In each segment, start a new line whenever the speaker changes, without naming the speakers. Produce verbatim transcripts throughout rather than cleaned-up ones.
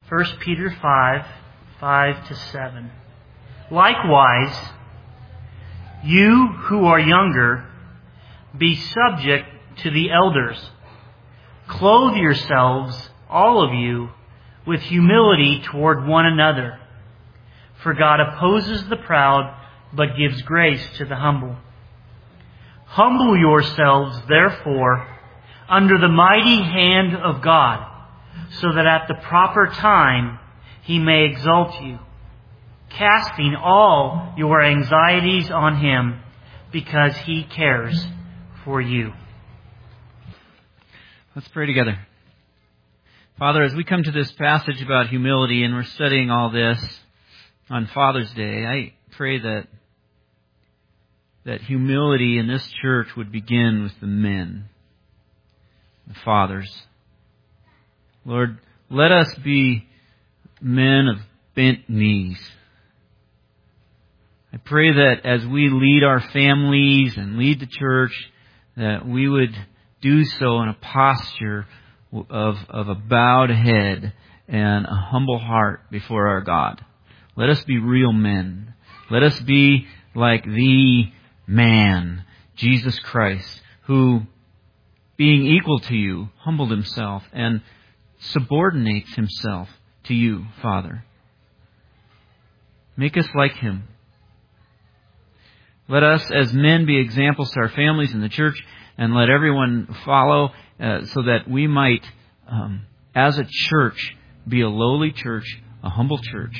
First Peter five, five to seven. Likewise, you who are younger, be subject to the elders. Clothe yourselves, all of you, with humility toward one another. For God opposes the proud, but gives grace to the humble. Humble yourselves, therefore, under the mighty hand of God, so that at the proper time He may exalt you, casting all your anxieties on Him, because He cares for you.
Let's pray together. Father, as we come to this passage about humility, and we're studying all this on Father's Day, I pray that that humility in this church would begin with the men, the fathers. Lord, let us be men of bent knees. I pray that as we lead our families and lead the church, that we would do so in a posture of, of a bowed head and a humble heart before our God. Let us be real men. Let us be like the man, Jesus Christ, who, being equal to you, humbled Himself and subordinates Himself to you, Father. Make us like Him. Let us as men be examples to our families in the church, and let everyone follow uh, so that we might, um, as a church, be a lowly church, a humble church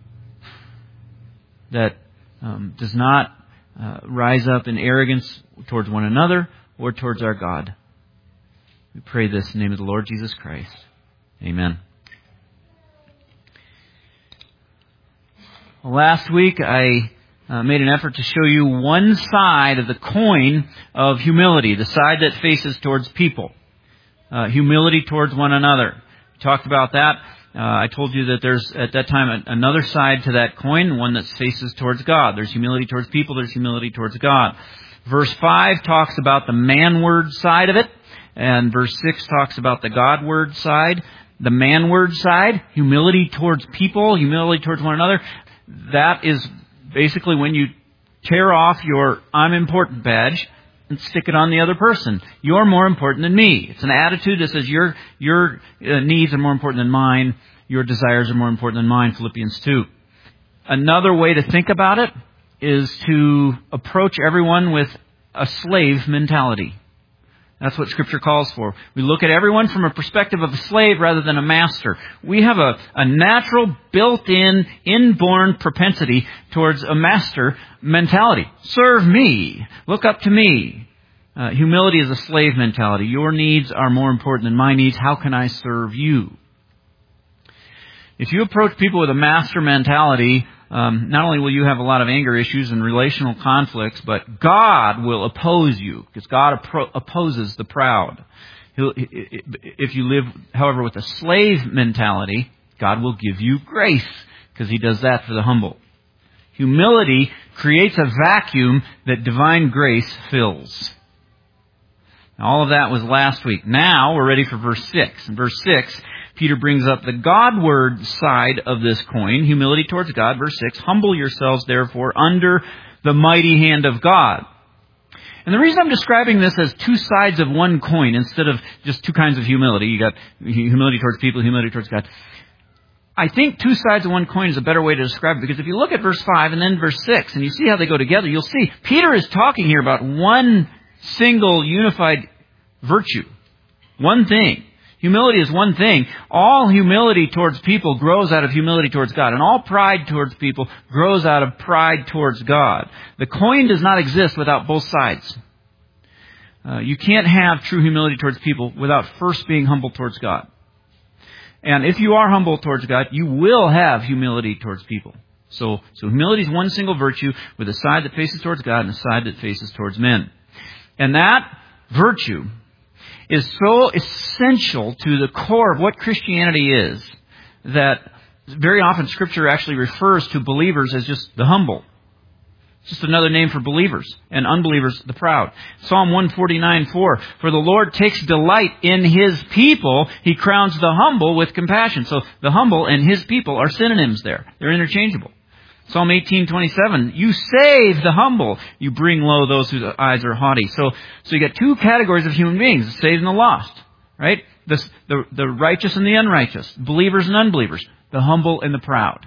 that um, does not uh, rise up in arrogance towards one another or towards our God. We pray this in the name of the Lord Jesus Christ. Amen. Well, last week I uh, made an effort to show you one side of the coin of humility, the side that faces towards people. Uh, humility towards one another. We talked about that. Uh, I told you that there's, at that time, another side to that coin, one that faces towards God. There's humility towards people, there's humility towards God. Verse five talks about the man-word side of it, and verse six talks about the God-word side. The man-word side, humility towards people, humility towards one another, that is basically when you tear off your I'm important badge and stick it on the other person. You're more important than me. It's an attitude that says your your uh, needs are more important than mine. Your desires are more important than mine, Philippians two. Another way to think about it is to approach everyone with a slave mentality. That's what Scripture calls for. We look at everyone from a perspective of a slave rather than a master. We have a, a natural, built-in, inborn propensity towards a master mentality. Serve me. Look up to me. Uh, humility is a slave mentality. Your needs are more important than my needs. How can I serve you? If you approach people with a master mentality, Um, not only will you have a lot of anger issues and relational conflicts, but God will oppose you, because God appro- opposes the proud. He'll, if you live, however, with a slave mentality, God will give you grace, because He does that for the humble. Humility creates a vacuum that divine grace fills. Now, all of that was last week. Now we're ready for verse six. In verse six, Peter brings up the God-word side of this coin, humility towards God. Verse six, humble yourselves, therefore, under the mighty hand of God. And the reason I'm describing this as two sides of one coin instead of just two kinds of humility, you got humility towards people, humility towards God. I think two sides of one coin is a better way to describe it, because if you look at verse five and then verse six, and you see how they go together, you'll see Peter is talking here about one single unified virtue. One thing. Humility is one thing. All humility towards people grows out of humility towards God. And all pride towards people grows out of pride towards God. The coin does not exist without both sides. Uh, you can't have true humility towards people without first being humble towards God. And if you are humble towards God, you will have humility towards people. So, so humility is one single virtue with a side that faces towards God and a side that faces towards men. And that virtue is so essential to the core of what Christianity is that very often Scripture actually refers to believers as just the humble. It's just another name for believers, and unbelievers, the proud. Psalm one forty-nine four, for the Lord takes delight in His people. He crowns the humble with compassion. So the humble and His people are synonyms there. They're interchangeable. Psalm eighteen twenty-seven, you save the humble. You bring low those whose eyes are haughty. So, so you got two categories of human beings, the saved and the lost. Right? The, the, the righteous and the unrighteous. Believers and unbelievers. The humble and the proud.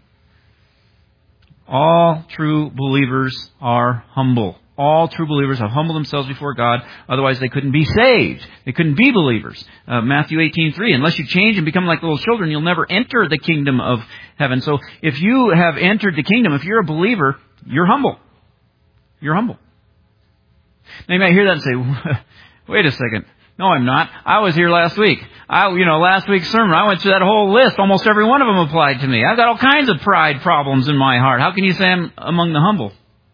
All true believers are humble. All true believers have humbled themselves before God. Otherwise, they couldn't be saved. They couldn't be believers. Uh, Matthew eighteen three. Unless you change and become like little children, you'll never enter the kingdom of heaven. So if you have entered the kingdom, if you're a believer, you're humble. You're humble. Now you might hear that and say, wait a second. No, I'm not. I was here last week. I, you know, last week's sermon, I went through that whole list. Almost every one of them applied to me. I've got all kinds of pride problems in my heart. How can you say I'm among the humble?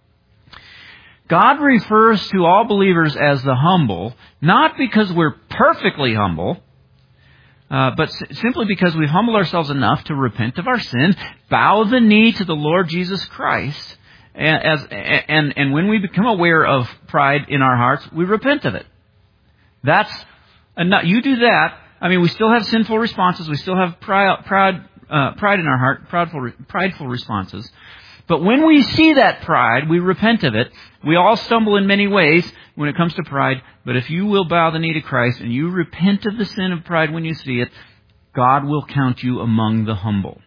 God refers to all believers as the humble, not because we're perfectly humble, uh, but s- simply because we've humbled ourselves enough to repent of our sins, bow the knee to the Lord Jesus Christ, and, as, and, and when we become aware of pride in our hearts, we repent of it. That's enough. You do that. I mean, we still have sinful responses. We still have pride, pride, uh, pride in our heart, prideful, prideful responses. But when we see that pride, we repent of it. We all stumble in many ways when it comes to pride. But if you will bow the knee to Christ and you repent of the sin of pride when you see it, God will count you among the humble.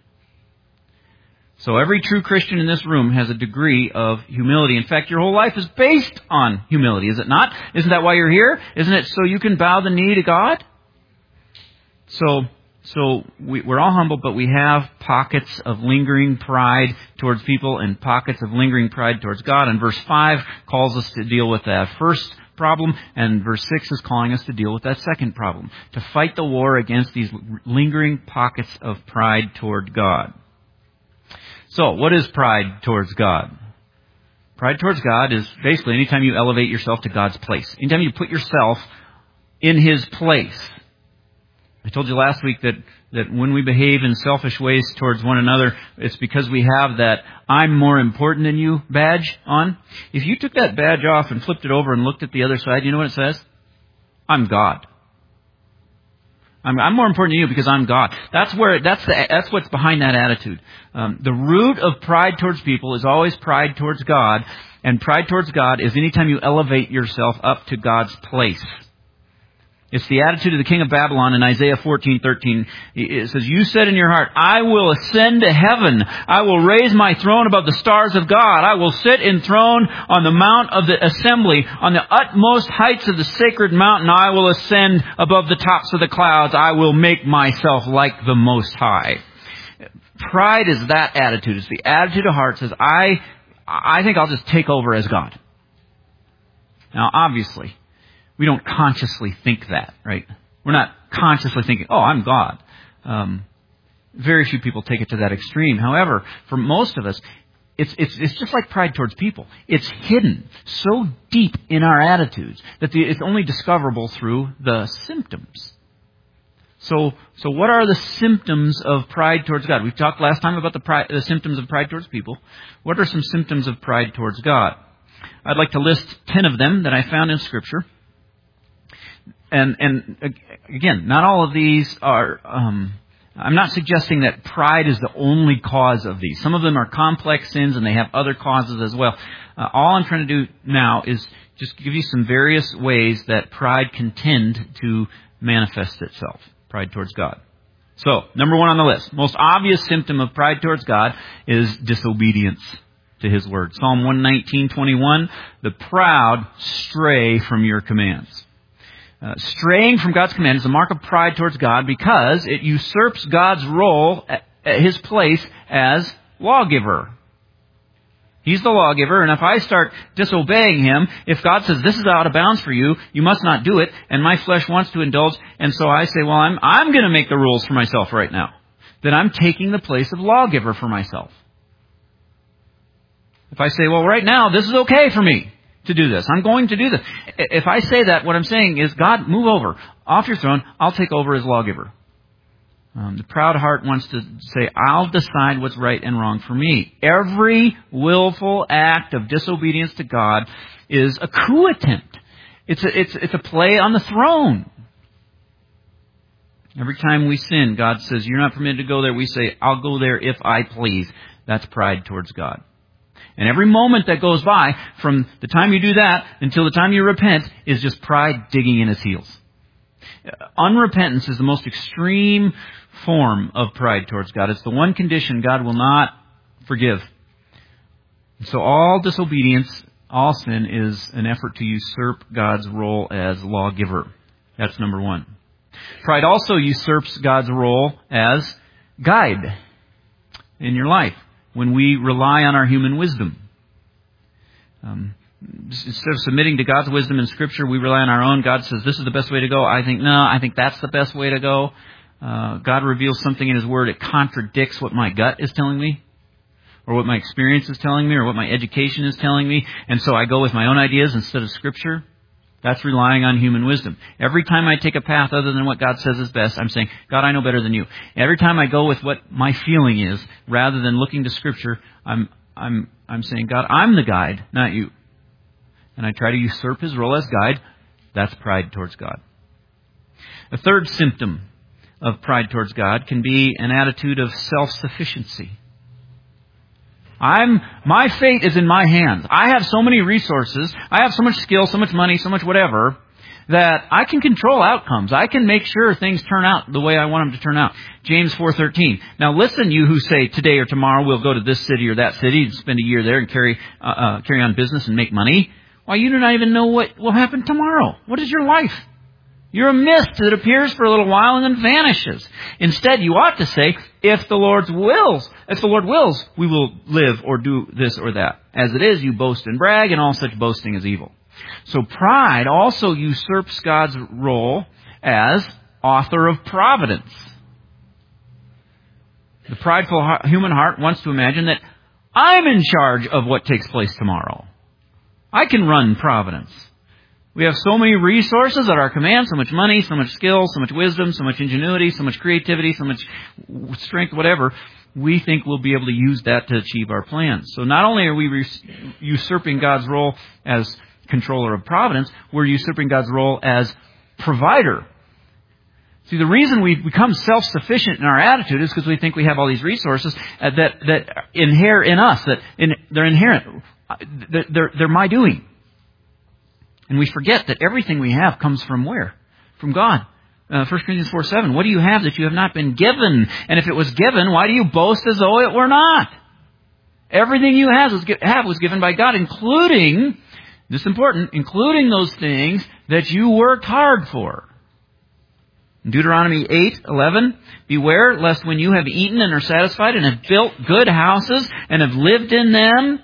So every true Christian in this room has a degree of humility. In fact, your whole life is based on humility, is it not? Isn't that why you're here? Isn't it so you can bow the knee to God? So, so we, we're all humble, but we have pockets of lingering pride towards people and pockets of lingering pride towards God. And verse five calls us to deal with that first problem, and verse six is calling us to deal with that second problem, to fight the war against these lingering pockets of pride toward God. So, what is pride towards God? Pride towards God is basically anytime you elevate yourself to God's place. Anytime you put yourself in His place. I told you last week that, that when we behave in selfish ways towards one another, it's because we have that I'm more important than you badge on. If you took that badge off and flipped it over and looked at the other side, you know what it says? I'm God. I'm, I'm more important than you because I'm God. That's where, that's the, that's what's behind that attitude. Um, the root of pride towards people is always pride towards God. And pride towards God is anytime you elevate yourself up to God's place. It's the attitude of the king of Babylon in Isaiah fourteen thirteen. It says, you said in your heart, I will ascend to heaven. I will raise my throne above the stars of God. I will sit enthroned on the mount of the assembly. On the utmost heights of the sacred mountain, I will ascend above the tops of the clouds. I will make myself like the Most High. Pride is that attitude. It's the attitude of heart. It says, I, I think I'll just take over as God. Now, obviously, we don't consciously think that, right? We're not consciously thinking, oh, I'm God. Um, very few people take it to that extreme. However, for most of us, it's, it's, it's just like pride towards people. It's hidden so deep in our attitudes that the, it's only discoverable through the symptoms. So, so what are the symptoms of pride towards God? We talked last time about the, pride, the symptoms of pride towards people. What are some symptoms of pride towards God? I'd like to list ten of them that I found in Scripture. And, and again, not all of these are, um, I'm not suggesting that pride is the only cause of these. Some of them are complex sins and they have other causes as well. Uh, all I'm trying to do now is just give you some various ways that pride can tend to manifest itself. Pride towards God. So, number one on the list. Most obvious symptom of pride towards God is disobedience to His word. Psalm one nineteen twenty-one, the proud stray from your commands. Uh, straying from God's command is a mark of pride towards God because it usurps God's role at, at His place as lawgiver. He's the lawgiver, and if I start disobeying Him, if God says, this is out of bounds for you, you must not do it, and my flesh wants to indulge, and so I say, well, I'm, I'm going to make the rules for myself right now, then I'm taking the place of lawgiver for myself. If I say, well, right now, this is okay for me to do this. I'm going to do this. If I say that, what I'm saying is, God, move over. Off your throne. I'll take over as lawgiver. Um, the proud heart wants to say, I'll decide what's right and wrong for me. Every willful act of disobedience to God is a coup attempt. It's a, it's, it's a play on the throne. Every time we sin, God says, you're not permitted to go there. We say, I'll go there if I please. That's pride towards God. And every moment that goes by, from the time you do that until the time you repent, is just pride digging in his heels. Unrepentance is the most extreme form of pride towards God. It's the one condition God will not forgive. So all disobedience, all sin, is an effort to usurp God's role as lawgiver. That's number one. Pride also usurps God's role as guide in your life when we rely on our human wisdom. Um, instead of submitting to God's wisdom in Scripture, we rely on our own. God says, this is the best way to go. I think, no, I think that's the best way to go. Uh, God reveals something in His Word. It contradicts what my gut is telling me, or what my experience is telling me, or what my education is telling me. And so I go with my own ideas instead of Scripture. That's relying on human wisdom. Every time I take a path other than what God says is best, I'm saying, God, I know better than you. Every time I go with what my feeling is, rather than looking to Scripture, I'm I'm I'm saying, God, I'm the guide, not you. And I try to usurp His role as guide. That's pride towards God. A third symptom of pride towards God can be an attitude of self-sufficiency. I'm, my fate is in my hands. I have so many resources. I have so much skill, so much money, so much whatever, that I can control outcomes. I can make sure things turn out the way I want them to turn out. James four thirteen. Now listen, you who say today or tomorrow we'll go to this city or that city and spend a year there and carry, uh, uh, carry on business and make money. Why, you do not even know what will happen tomorrow. What is your life? You're a mist that appears for a little while and then vanishes. Instead, you ought to say, if the Lord's wills, if the Lord wills, we will live or do this or that. As it is, you boast and brag, and all such boasting is evil. So pride also usurps God's role as author of providence. The prideful human heart wants to imagine that I'm in charge of what takes place tomorrow. I can run providence. We have so many resources at our command, so much money, so much skill, so much wisdom, so much ingenuity, so much creativity, so much strength, whatever. We think we'll be able to use that to achieve our plans. So not only are we usurping God's role as controller of providence, we're usurping God's role as provider. See, the reason we become self-sufficient in our attitude is because we think we have all these resources that that inhere in us, that in, they're inherent. They're, they're my doing. And we forget that everything we have comes from where? From God. Uh, First Corinthians four seven. What do you have that you have not been given? And if it was given, why do you boast as though it were not? Everything you have was, have was given by God, including, this is important, including those things that you worked hard for. In Deuteronomy eight eleven, beware lest when you have eaten and are satisfied and have built good houses and have lived in them,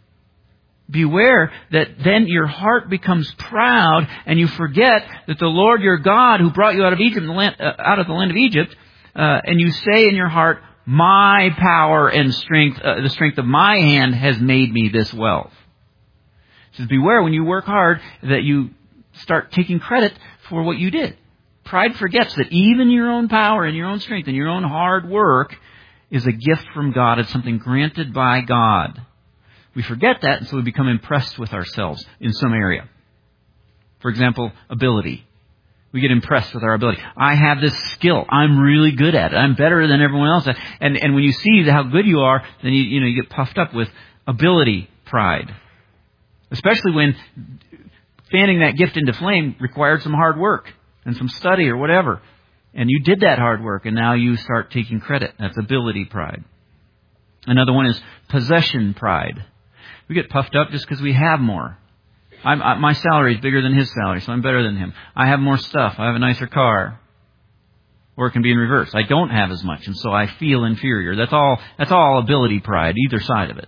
beware that then your heart becomes proud and you forget that the Lord your God who brought you out of Egypt, the land, uh, out of the land of Egypt, uh, and you say in your heart, my power and strength, uh, the strength of my hand has made me this wealth. It says, beware when you work hard that you start taking credit for what you did. Pride forgets that even your own power and your own strength and your own hard work is a gift from God. It's something granted by God. We forget that, and so we become impressed with ourselves in some area. For example, ability. We get impressed with our ability. I have this skill. I'm really good at it. I'm better than everyone else. And and when you see how good you are, then you you know you get puffed up with ability pride. Especially when fanning that gift into flame required some hard work and some study or whatever. And you did that hard work, and now you start taking credit. That's ability pride. Another one is possession pride. We get puffed up just because we have more. I'm, I, my salary is bigger than his salary, so I'm better than him. I have more stuff. I have a nicer car. Or it can be in reverse. I don't have as much, and so I feel inferior. That's all. That's all ability pride, either side of it.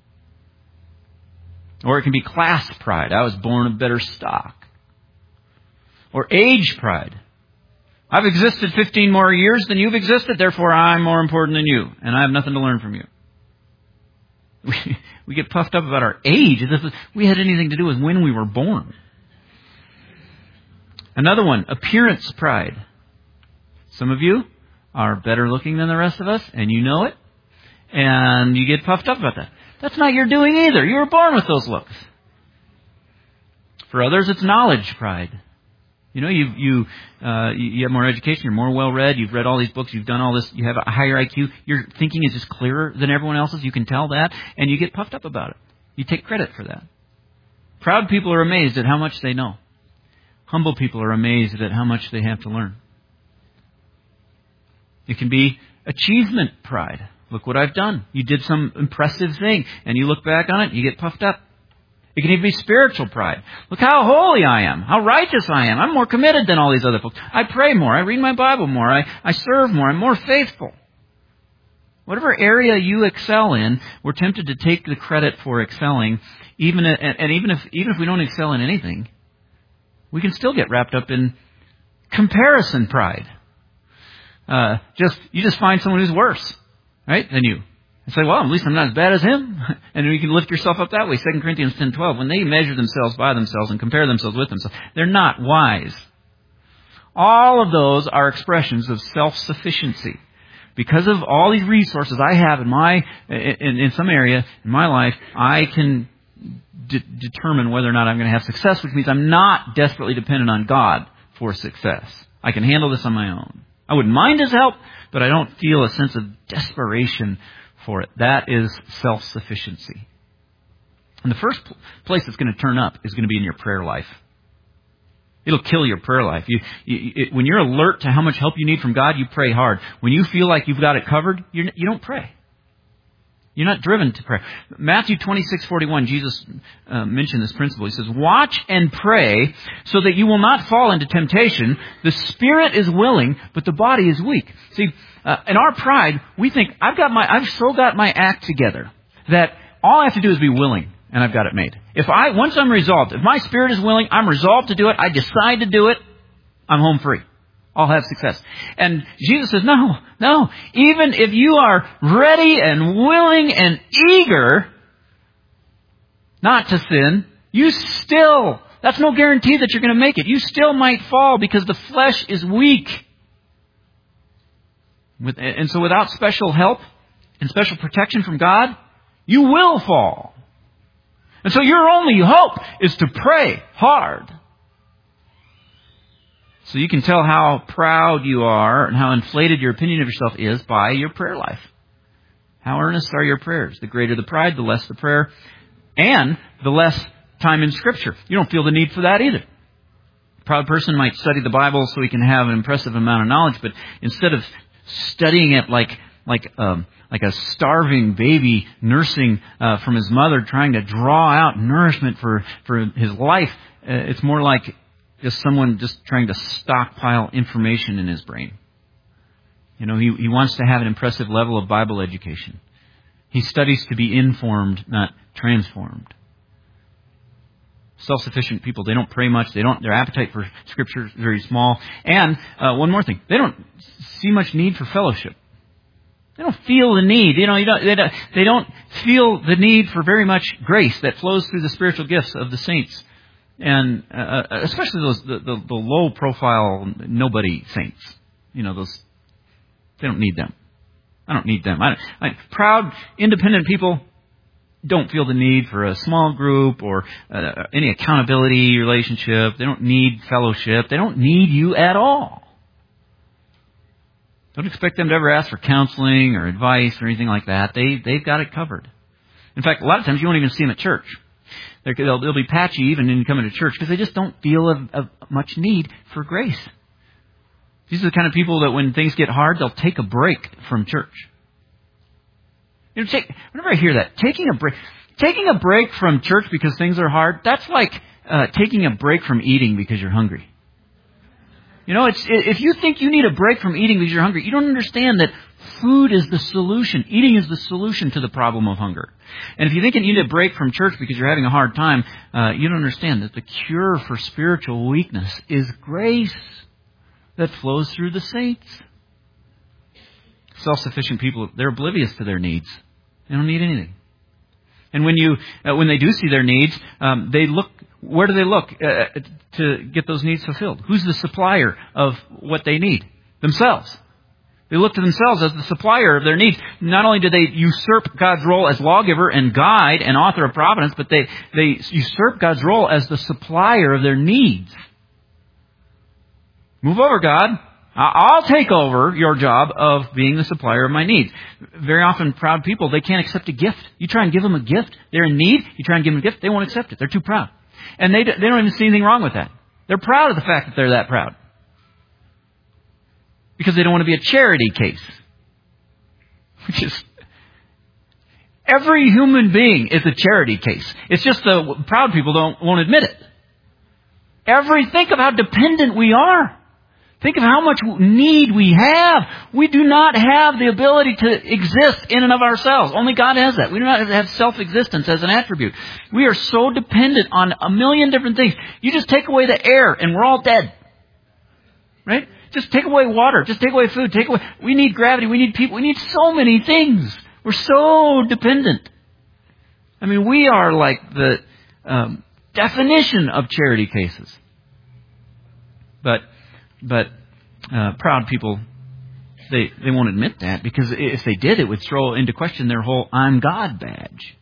Or it can be class pride. I was born of better stock. Or age pride. I've existed fifteen more years than you've existed, therefore I'm more important than you, and I have nothing to learn from you. We, we get puffed up about our age. As if we had anything to do with when we were born. Another one, appearance pride. Some of you are better looking than the rest of us, and you know it, and you get puffed up about that. That's not your doing either. You were born with those looks. For others, it's knowledge pride. You know, you you uh, you have more education, you're more well-read, you've read all these books, you've done all this, you have a higher I Q, your thinking is just clearer than everyone else's, you can tell that, and you get puffed up about it. You take credit for that. Proud people are amazed at how much they know. Humble people are amazed at how much they have to learn. It can be achievement pride. Look what I've done. You did some impressive thing, and you look back on it, you get puffed up. It can even be spiritual pride. Look how holy I am, how righteous I am. I'm more committed than all these other folks. I pray more, I read my Bible more, I, I serve more, I'm more faithful. Whatever area you excel in, we're tempted to take the credit for excelling, even and, and even if even if we don't excel in anything, we can still get wrapped up in comparison pride. Uh, just you just find someone who's worse, right, than you. And say, well, at least I'm not as bad as him. And you can lift yourself up that way. Second Corinthians ten twelve, when they measure themselves by themselves and compare themselves with themselves, they're not wise. All of those are expressions of self-sufficiency. Because of all these resources I have in my in, in some area in my life, I can de- determine whether or not I'm going to have success, which means I'm not desperately dependent on God for success. I can handle this on my own. I wouldn't mind His help, but I don't feel a sense of desperation for it. That is self-sufficiency. And the first place it's going to turn up is going to be in your prayer life. It'll kill your prayer life. You, you, it, when you're alert to how much help you need from God, you pray hard. When you feel like you've got it covered, you're, you don't pray. You're not driven to pray. Matthew twenty-six forty-one, Jesus uh, mentioned this principle. He says, watch and pray so that you will not fall into temptation. The spirit is willing, but the body is weak. See, uh, in our pride, we think, I've got my, I've so got my act together that all I have to do is be willing, and I've got it made. If I, once I'm resolved, if my spirit is willing, I'm resolved to do it, I decide to do it, I'm home free. I'll have success. And Jesus says, no, no. Even if you are ready and willing and eager not to sin, you still, that's no guarantee that you're going to make it. You still might fall because the flesh is weak. With, and so without special help and special protection from God, you will fall. And so your only hope is to pray hard. So you can tell how proud you are and how inflated your opinion of yourself is by your prayer life. How earnest are your prayers? The greater the pride, the less the prayer, and the less time in Scripture. You don't feel the need for that either. A proud person might study the Bible so he can have an impressive amount of knowledge, but instead of studying it like like um, like a starving baby nursing uh, from his mother, trying to draw out nourishment for, for his life, uh, it's more like just someone just trying to stockpile information in his brain. You know, he, he wants to have an impressive level of Bible education. He studies to be informed, not transformed. Self-sufficient people, they don't pray much. They don't. Their appetite for Scripture is very small. And uh, one more thing, they don't see much need for fellowship. They don't feel the need. You know, you don't, they don't. They don't feel the need for very much grace that flows through the spiritual gifts of the saints. And uh, especially those the, the, the low-profile nobody saints, you know, those they don't need them. I don't need them. I, I, proud, independent people don't feel the need for a small group or uh, any accountability relationship. They don't need fellowship. They don't need you at all. Don't expect them to ever ask for counseling or advice or anything like that. They they've got it covered. In fact, a lot of times you won't even see them at church. They're, they'll, they'll be patchy even in coming to church because they just don't feel of, of much need for grace. These are the kind of people that when things get hard, they'll take a break from church. You know, take, whenever I hear that, taking a break, taking a break from church because things are hard, that's like uh, taking a break from eating because you're hungry. You know, it's if you think you need a break from eating because you're hungry, you don't understand that food is the solution. Eating is the solution to the problem of hunger. And if you think you need a break from church because you're having a hard time, uh, you don't understand that the cure for spiritual weakness is grace that flows through the saints. Self-sufficient people, they're oblivious to their needs. They don't need anything. And when you, uh, when they do see their needs, um, they look. Where do they look uh, to get those needs fulfilled? Who's the supplier of what they need? Themselves. They look to themselves as the supplier of their needs. Not only do they usurp God's role as lawgiver and guide and author of providence, but they, they usurp God's role as the supplier of their needs. Move over, God. I'll take over your job of being the supplier of my needs. Very often, proud people, they can't accept a gift. You try and give them a gift, they're in need, you try and give them a gift, they won't accept it. They're too proud. And they, they don't even see anything wrong with that. They're proud of the fact that they're that proud. Because they don't want to be a charity case. Which is, every human being is a charity case. It's just the proud people don't won't admit it. Every, think of how dependent we are. Think of how much need we have. We do not have the ability to exist in and of ourselves. Only God has that. We do not have self-existence as an attribute. We are so dependent on a million different things. You just take away the air and we're all dead. Right? Just take away water. Just take away food. Take away. We need gravity. We need people. We need so many things. We're so dependent. I mean, we are like the um, definition of charity cases. But, but uh, proud people, they they won't admit that, because if they did, it would throw into question their whole "I'm God" badge.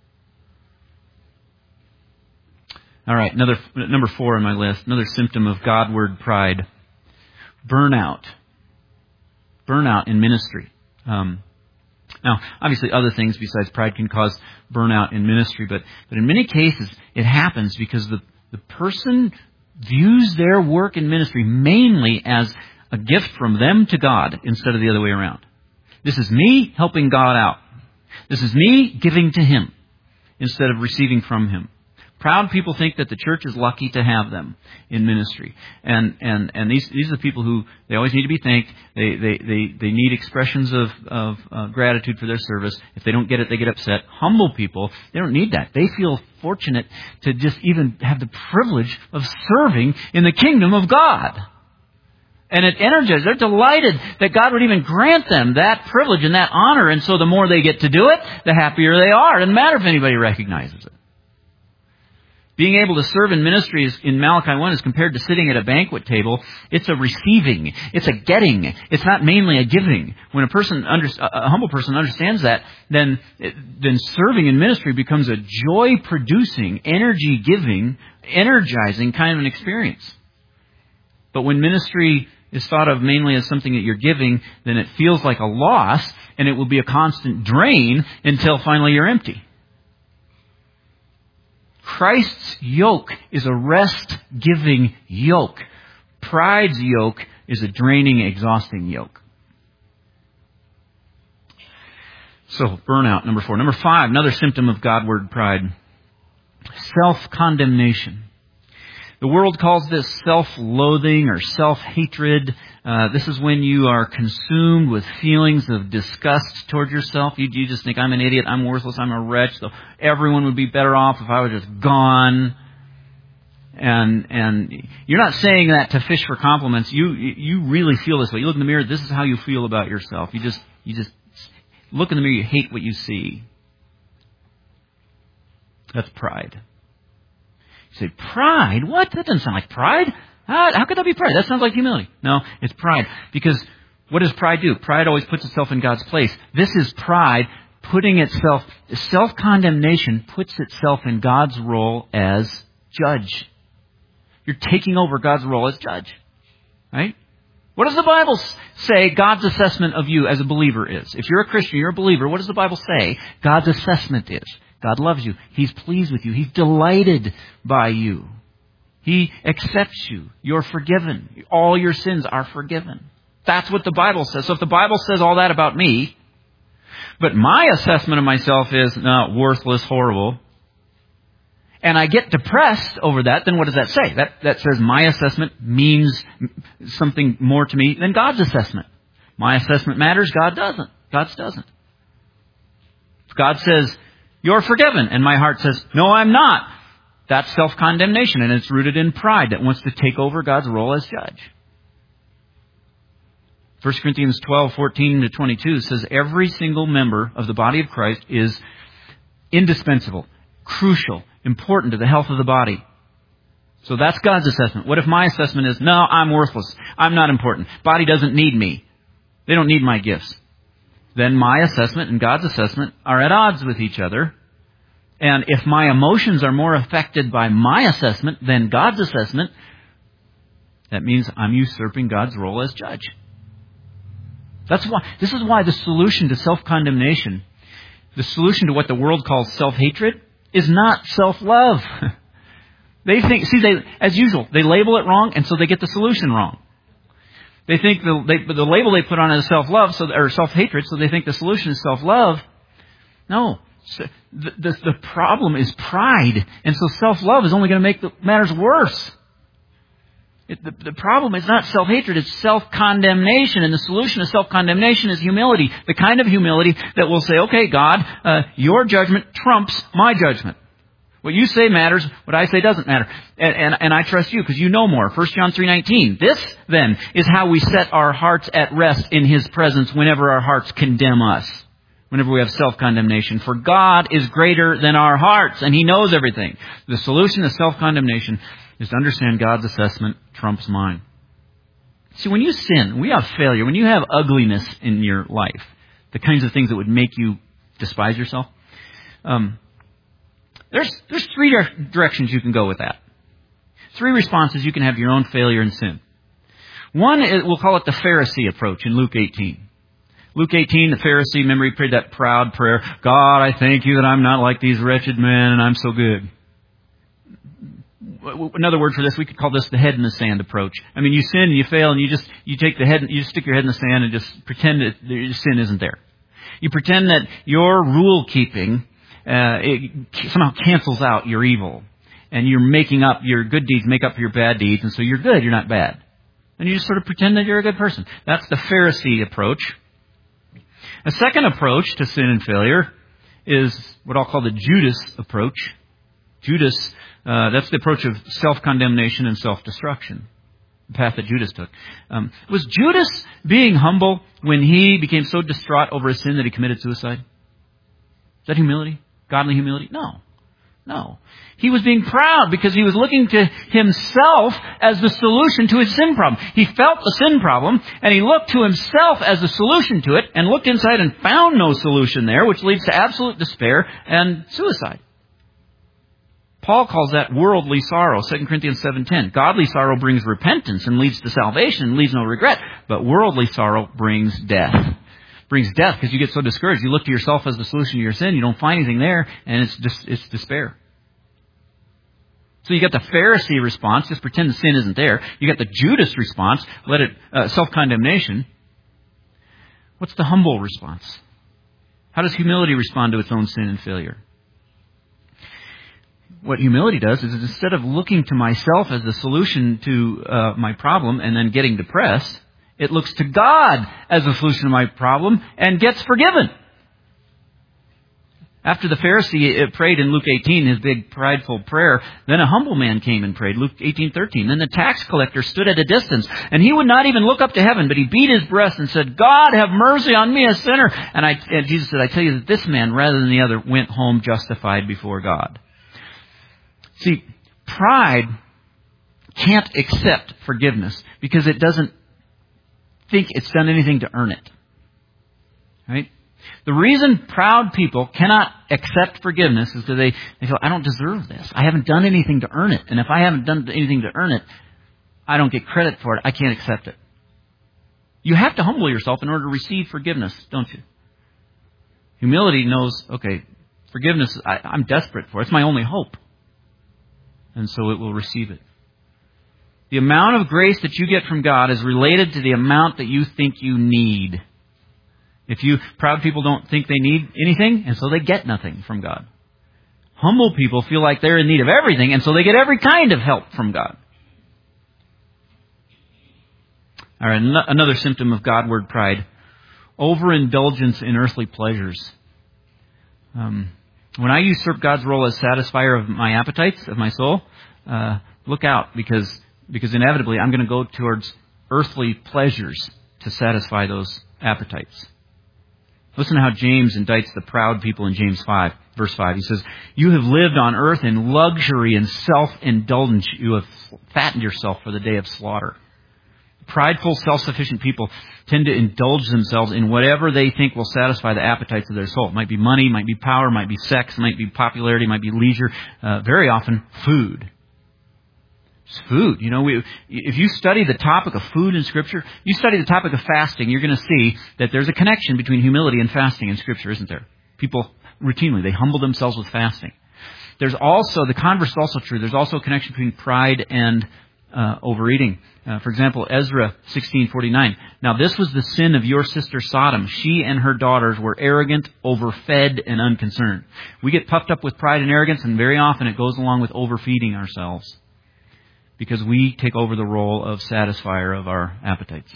All right, another number four on my list. Another symptom of Godward pride. Burnout. Burnout in ministry. Um, now, obviously other things besides pride can cause burnout in ministry, but, but in many cases it happens because the, the person views their work in ministry mainly as a gift from them to God instead of the other way around. This is me helping God out. This is me giving to Him instead of receiving from Him. Proud people think that the church is lucky to have them in ministry. And, and, and these, these are the people who, they always need to be thanked. They, they, they, they need expressions of, of uh, gratitude for their service. If they don't get it, they get upset. Humble people, they don't need that. They feel fortunate to just even have the privilege of serving in the kingdom of God. And it energizes. They're delighted that God would even grant them that privilege and that honor. And so the more they get to do it, the happier they are. It doesn't matter if anybody recognizes it. Being able to serve in ministry is, in Malachi one, is compared to sitting at a banquet table. It's a receiving. It's a getting. It's not mainly a giving. When a person, under, a humble person understands that, then, then serving in ministry becomes a joy-producing, energy-giving, energizing kind of an experience. But when ministry is thought of mainly as something that you're giving, then it feels like a loss, and it will be a constant drain until finally you're empty. Christ's yoke is a rest-giving yoke. Pride's yoke is a draining, exhausting yoke. So, burnout, number four. Number five, another symptom of Godward pride. Self-condemnation. The world calls this self-loathing or self-hatred. Uh, this is when you are consumed with feelings of disgust toward yourself. You, you just think, I'm an idiot, I'm worthless, I'm a wretch, so everyone would be better off if I was just gone. And and you're not saying that to fish for compliments. You you really feel this way. You look in the mirror, this is how you feel about yourself. You just you just look in the mirror, you hate what you see. That's pride. You say, pride? What? That doesn't sound like pride. How, how could that be pride? That sounds like humility. No, it's pride. Because what does pride do? Pride always puts itself in God's place. This is pride putting itself, self-condemnation puts itself in God's role as judge. You're taking over God's role as judge. Right? What does the Bible say God's assessment of you as a believer is? If you're a Christian, you're a believer, what does the Bible say God's assessment is? God loves you. He's pleased with you. He's delighted by you. He accepts you. You're forgiven. All your sins are forgiven. That's what the Bible says. So if the Bible says all that about me, but my assessment of myself is, no, worthless, horrible, and I get depressed over that, then what does that say? That, that says my assessment means something more to me than God's assessment. My assessment matters, God doesn't. God's doesn't. If God says, you're forgiven, and my heart says, no, I'm not, that's self-condemnation, and it's rooted in pride that wants to take over God's role as judge. First Corinthians twelve, fourteen to twenty-two says every single member of the body of Christ is indispensable, crucial, important to the health of the body. So that's God's assessment. What if my assessment is, no, I'm worthless, I'm not important, body doesn't need me? They don't need my gifts. Then my assessment and God's assessment are at odds with each other. And if my emotions are more affected by my assessment than God's assessment, that means I'm usurping God's role as judge. That's why, this is why the solution to self-condemnation, the solution to what the world calls self-hatred, is not self-love. They think, see, they, as usual, they label it wrong, and so they get the solution wrong. They think the, they, the label they put on it is self-love, so, or self-hatred, so they think the solution is self-love. No. The, the, the problem is pride, and so self-love is only going to make the matters worse. It, the, the problem is not self-hatred, it's self-condemnation, and the solution to self-condemnation is humility, the kind of humility that will say, okay, God, uh, your judgment trumps my judgment. What you say matters, what I say doesn't matter. And, and, and I trust you because you know more. First John three nineteen. This, then, is how we set our hearts at rest in His presence whenever our hearts condemn us. Whenever we have self-condemnation. For God is greater than our hearts, and He knows everything. The solution to self-condemnation is to understand God's assessment trumps mine. See, when you sin, when you have failure, when you have ugliness in your life, the kinds of things that would make you despise yourself, um, there's there's three directions you can go with that. Three responses you can have to your own failure and sin. One, is, we'll call it the Pharisee approach in Luke eighteen. Luke eighteen, the Pharisee, remember he prayed that proud prayer, God, I thank you that I'm not like these wretched men and I'm so good. Another word for this, we could call this the head in the sand approach. I mean, you sin and you fail and you just, you take the head, you just stick your head in the sand and just pretend that your sin isn't there. You pretend that your rule keeping, uh, it somehow cancels out your evil. And you're making up, your good deeds make up for your bad deeds, and so you're good, you're not bad. And you just sort of pretend that you're a good person. That's the Pharisee approach. A second approach to sin and failure is what I'll call the Judas approach. Judas, uh, that's the approach of self-condemnation and self-destruction. The path that Judas took. Um, was Judas being humble when he became so distraught over a sin that he committed suicide? Is that humility? Godly humility? No. No. He was being proud because he was looking to himself as the solution to his sin problem. He felt the sin problem, and he looked to himself as the solution to it, and looked inside and found no solution there, which leads to absolute despair and suicide. Paul calls that worldly sorrow, Second Corinthians seven ten. Godly sorrow brings repentance and leads to salvation and leaves no regret, but worldly sorrow brings death. Brings death because you get so discouraged. You look to yourself as the solution to your sin. You don't find anything there, and it's just it's despair. So you got the Pharisee response, just pretend the sin isn't there. You got the Judas response, let it uh, self-condemnation. What's the humble response? How does humility respond to its own sin and failure? What humility does is instead of looking to myself as the solution to uh, my problem and then getting depressed, it looks to God as the solution to my problem and gets forgiven. After the Pharisee prayed in Luke eighteen, his big prideful prayer, then a humble man came and prayed, Luke eighteen thirteen. Then the tax collector stood at a distance, and he would not even look up to heaven, but he beat his breast and said, God, have mercy on me, a sinner. And, I, and Jesus said, I tell you that this man, rather than the other, went home justified before God. See, pride can't accept forgiveness because it doesn't think it's done anything to earn it. Right? The reason proud people cannot accept forgiveness is because they, they feel, I don't deserve this. I haven't done anything to earn it. And if I haven't done anything to earn it, I don't get credit for it. I can't accept it. You have to humble yourself in order to receive forgiveness, don't you? Humility knows, okay, forgiveness, I, I'm desperate for it. It's my only hope. And so it will receive it. The amount of grace that you get from God is related to the amount that you think you need. If you, proud people don't think they need anything, and so they get nothing from God. Humble people feel like they're in need of everything, and so they get every kind of help from God. All right, another symptom of Godward pride. Overindulgence in earthly pleasures. Um, when I usurp God's role as satisfier of my appetites, of my soul, uh, look out, because because inevitably I'm going to go towards earthly pleasures to satisfy those appetites. Listen to how James indicts the proud people in James five, verse five. He says, you have lived on earth in luxury and self-indulgence. You have fattened yourself for the day of slaughter. Prideful, self-sufficient people tend to indulge themselves in whatever they think will satisfy the appetites of their soul. It might be money, might be power, might be sex, might be popularity, might be leisure. Uh, very often, food. It's food. You know, we, if you study the topic of food in Scripture, you study the topic of fasting, you're going to see that there's a connection between humility and fasting in Scripture, isn't there? People routinely, they humble themselves with fasting. There's also, the converse is also true, there's also a connection between pride and uh, overeating. Uh, for example, Ezra sixteen forty-nine. Now this was the sin of your sister Sodom. She and her daughters were arrogant, overfed, and unconcerned. We get puffed up with pride and arrogance, and very often it goes along with overfeeding ourselves, because we take over the role of satisfier of our appetites.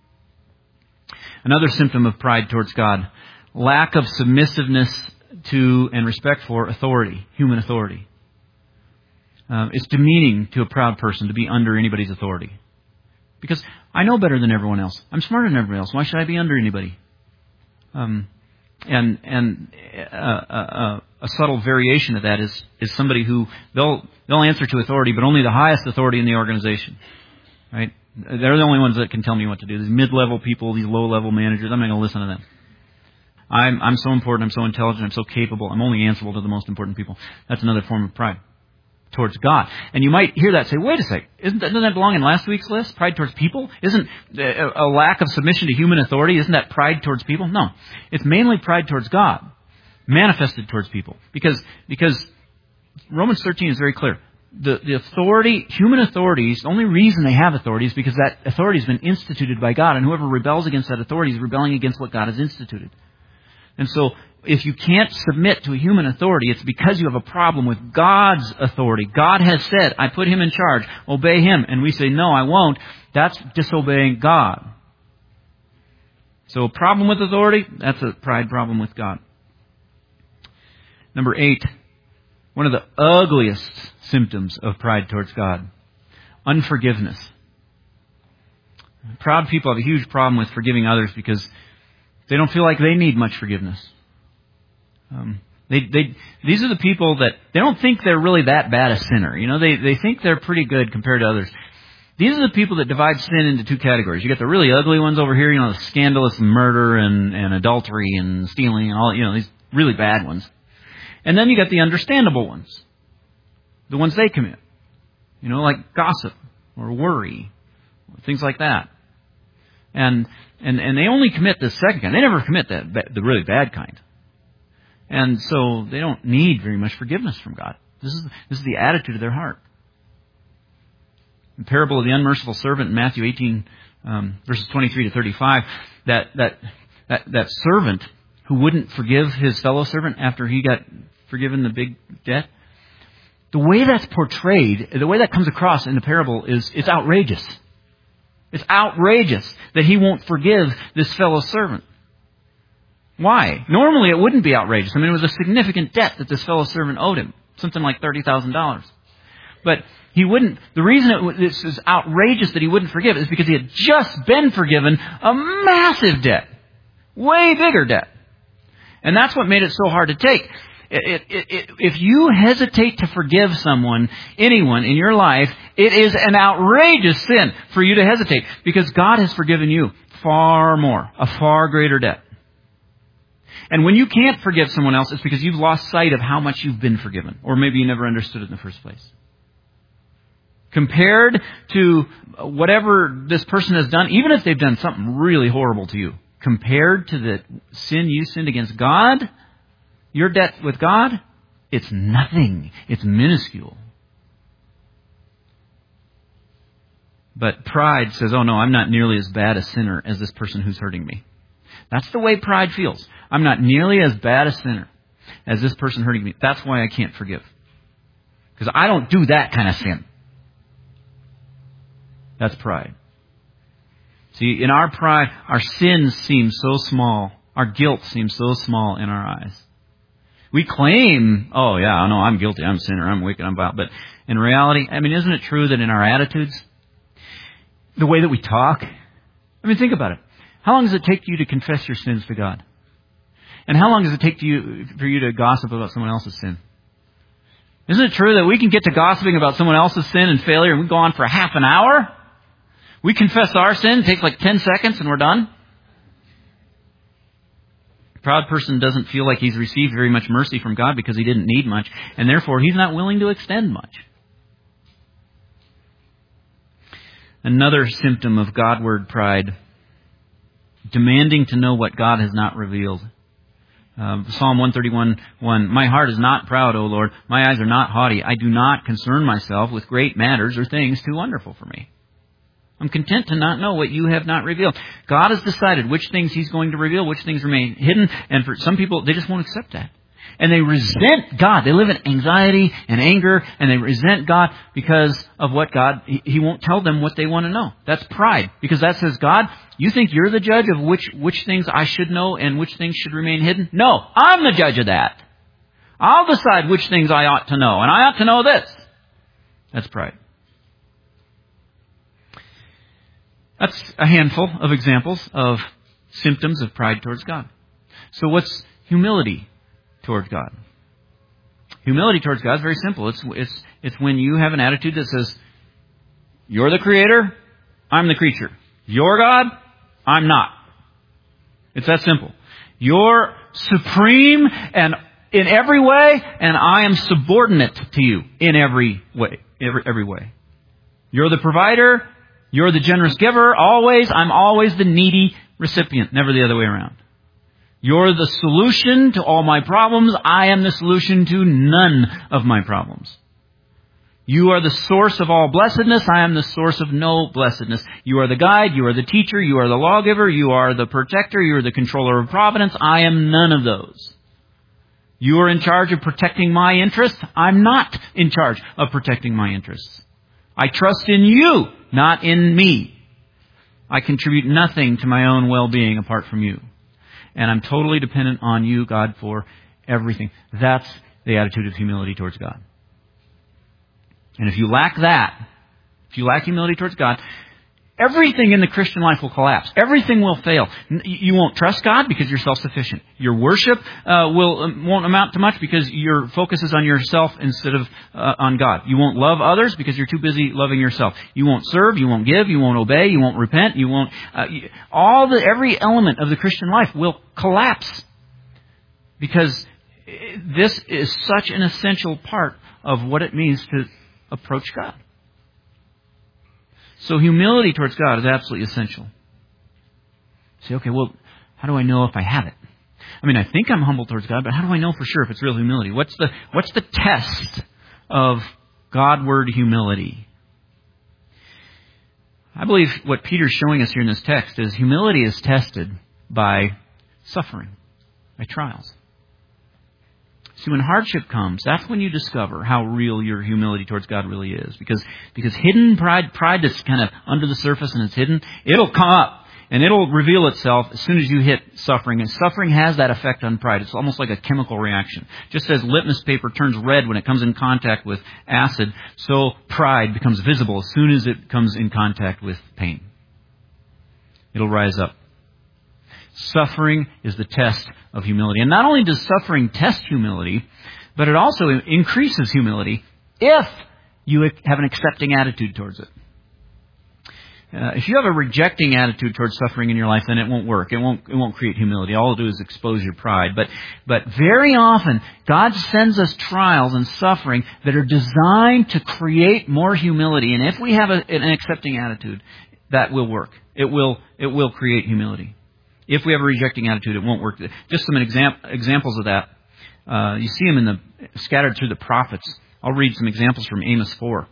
Another symptom of pride towards God, lack of submissiveness to and respect for authority, human authority. Uh, it's demeaning to a proud person to be under anybody's authority. Because I know better than everyone else. I'm smarter than everyone else. Why should I be under anybody? Um, and and uh, uh, a subtle variation of that is is somebody who they'll they'll answer to authority, but only the highest authority in the organization. Right? They're the only ones that can tell me what to do. These mid-level people, these low-level managers, I'm not going to listen to them. I'm I'm so important. I'm so intelligent. I'm so capable. I'm only answerable to the most important people. That's another form of pride towards God. And you might hear that and say, wait a sec, isn't that, doesn't that belong in last week's list? Pride towards people? Isn't a, a lack of submission to human authority, isn't that pride towards people? No. It's mainly pride towards God, manifested towards people. Because because Romans thirteen is very clear. The, the authority, human authorities, the only reason they have authority is because that authority has been instituted by God. And whoever rebels against that authority is rebelling against what God has instituted. And so, if you can't submit to a human authority, it's because you have a problem with God's authority. God has said, I put Him in charge, obey Him. And we say, no, I won't. That's disobeying God. So a problem with authority, that's a pride problem with God. Number eight, one of the ugliest symptoms of pride towards God, unforgiveness. Proud people have a huge problem with forgiving others because they don't feel like they need much forgiveness. Um, they, they, these are the people that, they don't think they're really that bad a sinner. You know, they, they think they're pretty good compared to others. These are the people that divide sin into two categories. You got the really ugly ones over here, you know, the scandalous murder and, and adultery and stealing and all, you know, these really bad ones. And then you got the understandable ones. The ones they commit. You know, like gossip or worry, or things like that. And, and, and they only commit the second kind. They never commit that, the really bad kind. And so they don't need very much forgiveness from God. This is, this is the attitude of their heart. The parable of the unmerciful servant in Matthew eighteen, um, verses twenty-three to thirty-five, that, that, that, that servant who wouldn't forgive his fellow servant after he got forgiven the big debt, the way that's portrayed, the way that comes across in the parable is, it's outrageous. It's outrageous that he won't forgive this fellow servant. Why? Normally it wouldn't be outrageous. I mean, it was a significant debt that this fellow servant owed him. Something like thirty thousand dollars. But he wouldn't, the reason it, this is outrageous that he wouldn't forgive is because he had just been forgiven a massive debt. Way bigger debt. And that's what made it so hard to take. It, it, it, if you hesitate to forgive someone, anyone in your life, it is an outrageous sin for you to hesitate, because God has forgiven you far more, a far greater debt. And when you can't forgive someone else, it's because you've lost sight of how much you've been forgiven, or maybe you never understood it in the first place. Compared to whatever this person has done, even if they've done something really horrible to you, compared to the sin you sinned against God, your debt with God, it's nothing. It's minuscule. But pride says, oh no, I'm not nearly as bad a sinner as this person who's hurting me. That's the way pride feels. I'm not nearly as bad a sinner as this person hurting me. That's why I can't forgive. Because I don't do that kind of sin. That's pride. See, in our pride, our sins seem so small. Our guilt seems so small in our eyes. We claim, oh yeah, I know I'm guilty, I'm a sinner, I'm wicked, I'm vile. But in reality, I mean, isn't it true that in our attitudes, the way that we talk, I mean, think about it. How long does it take you to confess your sins to God? And how long does it take to you, for you to gossip about someone else's sin? Isn't it true that we can get to gossiping about someone else's sin and failure and we go on for half an hour? We confess our sin, it takes like ten seconds and we're done. A proud person doesn't feel like he's received very much mercy from God because he didn't need much, and therefore he's not willing to extend much. Another symptom of Godward pride, demanding to know what God has not revealed. Uh, Psalm one thirty-one, one, my heart is not proud, O Lord. My eyes are not haughty. I do not concern myself with great matters or things too wonderful for me. I'm content to not know what you have not revealed. God has decided which things He's going to reveal, which things remain hidden. And for some people, they just won't accept that. And they resent God. They live in anxiety and anger, and they resent God because of what God, He, he won't tell them what they want to know. That's pride. Because that says, God, you think you're the judge of which, which things I should know and which things should remain hidden? No, I'm the judge of that. I'll decide which things I ought to know, and I ought to know this. That's pride. That's a handful of examples of symptoms of pride towards God. So what's humility towards God? Humility towards God is very simple. It's, it's, it's when you have an attitude that says, you're the creator, I'm the creature. You're God, I'm not. It's that simple. You're supreme and in every way, and I am subordinate to you in every way. Every, every way. You're the provider, you're the generous giver, always. I'm always the needy recipient, never the other way around. You're the solution to all my problems. I am the solution to none of my problems. You are the source of all blessedness. I am the source of no blessedness. You are the guide. You are the teacher. You are the lawgiver. You are the protector. You are the controller of providence. I am none of those. You are in charge of protecting my interests. I'm not in charge of protecting my interests. I trust in you, not in me. I contribute nothing to my own well-being apart from you. And I'm totally dependent on you, God, for everything. That's the attitude of humility towards God. And if you lack that, if you lack humility towards God, everything in the Christian life will collapse. Everything will fail. You won't trust God because you're self-sufficient. Your worship uh, will won't amount to much because your focus is on yourself instead of uh, on God. You won't love others because you're too busy loving yourself. You won't serve. You won't give. You won't obey. You won't repent. You won't. Uh, you, all the every element of the Christian life will collapse because this is such an essential part of what it means to approach God. So humility towards God is absolutely essential. Say, okay, well, how do I know if I have it? I mean, I think I'm humble towards God, but how do I know for sure if it's real humility? What's the what's the test of Godward humility? I believe what Peter's showing us here in this text is humility is tested by suffering, by trials. See, when hardship comes, that's when you discover how real your humility towards God really is. Because because hidden pride, pride that's kind of under the surface and it's hidden, it'll come up and it'll reveal itself as soon as you hit suffering. And suffering has that effect on pride. It's almost like a chemical reaction. Just as litmus paper turns red when it comes in contact with acid, so pride becomes visible as soon as it comes in contact with pain. It'll rise up. Suffering is the test of humility. And not only does suffering test humility, but it also increases humility if you have an accepting attitude towards it. Uh, if you have a rejecting attitude towards suffering in your life, then it won't work. It won't, it won't create humility. All it'll do is expose your pride. But, but very often, God sends us trials and suffering that are designed to create more humility. And if we have a, an accepting attitude, that will work. It will, it will create humility. If we have a rejecting attitude, it won't work. Just some exam- examples of that. Uh, you see them in the scattered through the prophets. I'll read some examples from Amos four.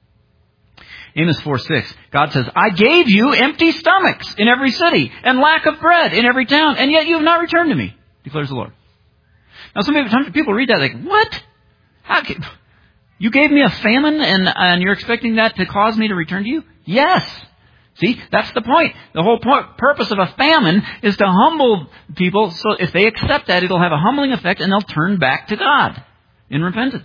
Amos four six. God says, I gave you empty stomachs in every city and lack of bread in every town, and yet you have not returned to me, declares the Lord. Now, some people read that like, what? How can, you gave me a famine and, and you're expecting that to cause me to return to you? Yes. See, that's the point. The whole point, purpose of a famine is to humble people. So if they accept that, it'll have a humbling effect and they'll turn back to God in repentance.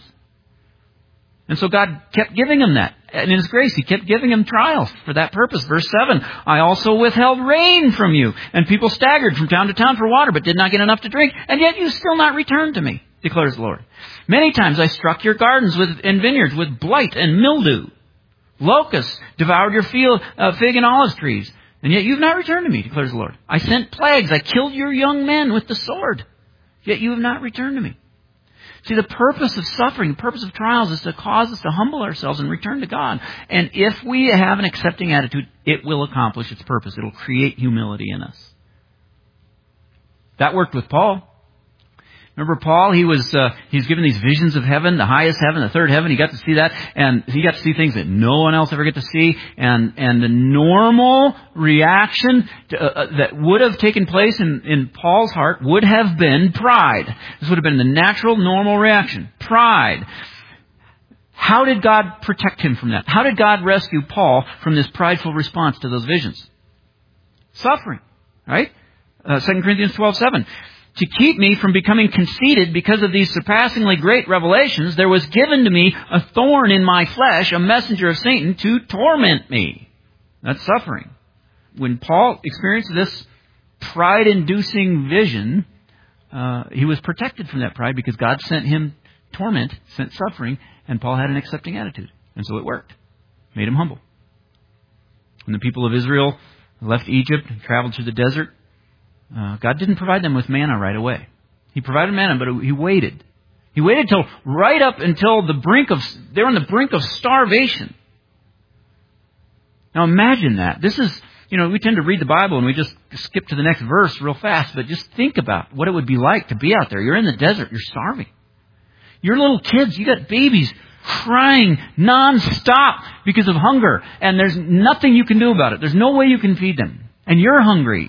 And so God kept giving them that. And in His grace, He kept giving them trials for that purpose. Verse seven, I also withheld rain from you, and people staggered from town to town for water, but did not get enough to drink, and yet you still not returned to me, declares the Lord. Many times I struck your gardens with, and vineyards with blight and mildew. Locusts devoured your field, uh, fig and olive trees. And yet you've not returned to me, declares the Lord. I sent plagues. I killed your young men with the sword. Yet you have not returned to me. See, the purpose of suffering, the purpose of trials is to cause us to humble ourselves and return to God. And if we have an accepting attitude, it will accomplish its purpose. It will create humility in us. That worked with Paul. Remember Paul? He was uh, he was given these visions of heaven, the highest heaven, the third heaven. He got to see that, and he got to see things that no one else ever get to see. And and the normal reaction to, uh, that would have taken place in, in Paul's heart would have been pride. This would have been the natural, normal reaction. Pride. How did God protect him from that? How did God rescue Paul from this prideful response to those visions? Suffering, right? Uh, Second Corinthians twelve seven. To keep me from becoming conceited because of these surpassingly great revelations, there was given to me a thorn in my flesh, a messenger of Satan, to torment me. That's suffering. When Paul experienced this pride-inducing vision, uh, he was protected from that pride because God sent him torment, sent suffering, and Paul had an accepting attitude. And so it worked. Made him humble. When the people of Israel left Egypt and traveled through the desert, Uh, God didn't provide them with manna right away. He provided manna, but He waited. He waited till right up until the brink of, they were on the brink of starvation. Now imagine that. This is, you know, we tend to read the Bible and we just skip to the next verse real fast, but just think about what it would be like to be out there. You're in the desert, you're starving. Your little kids, you got babies crying nonstop because of hunger, and there's nothing you can do about it. There's no way you can feed them. And you're hungry.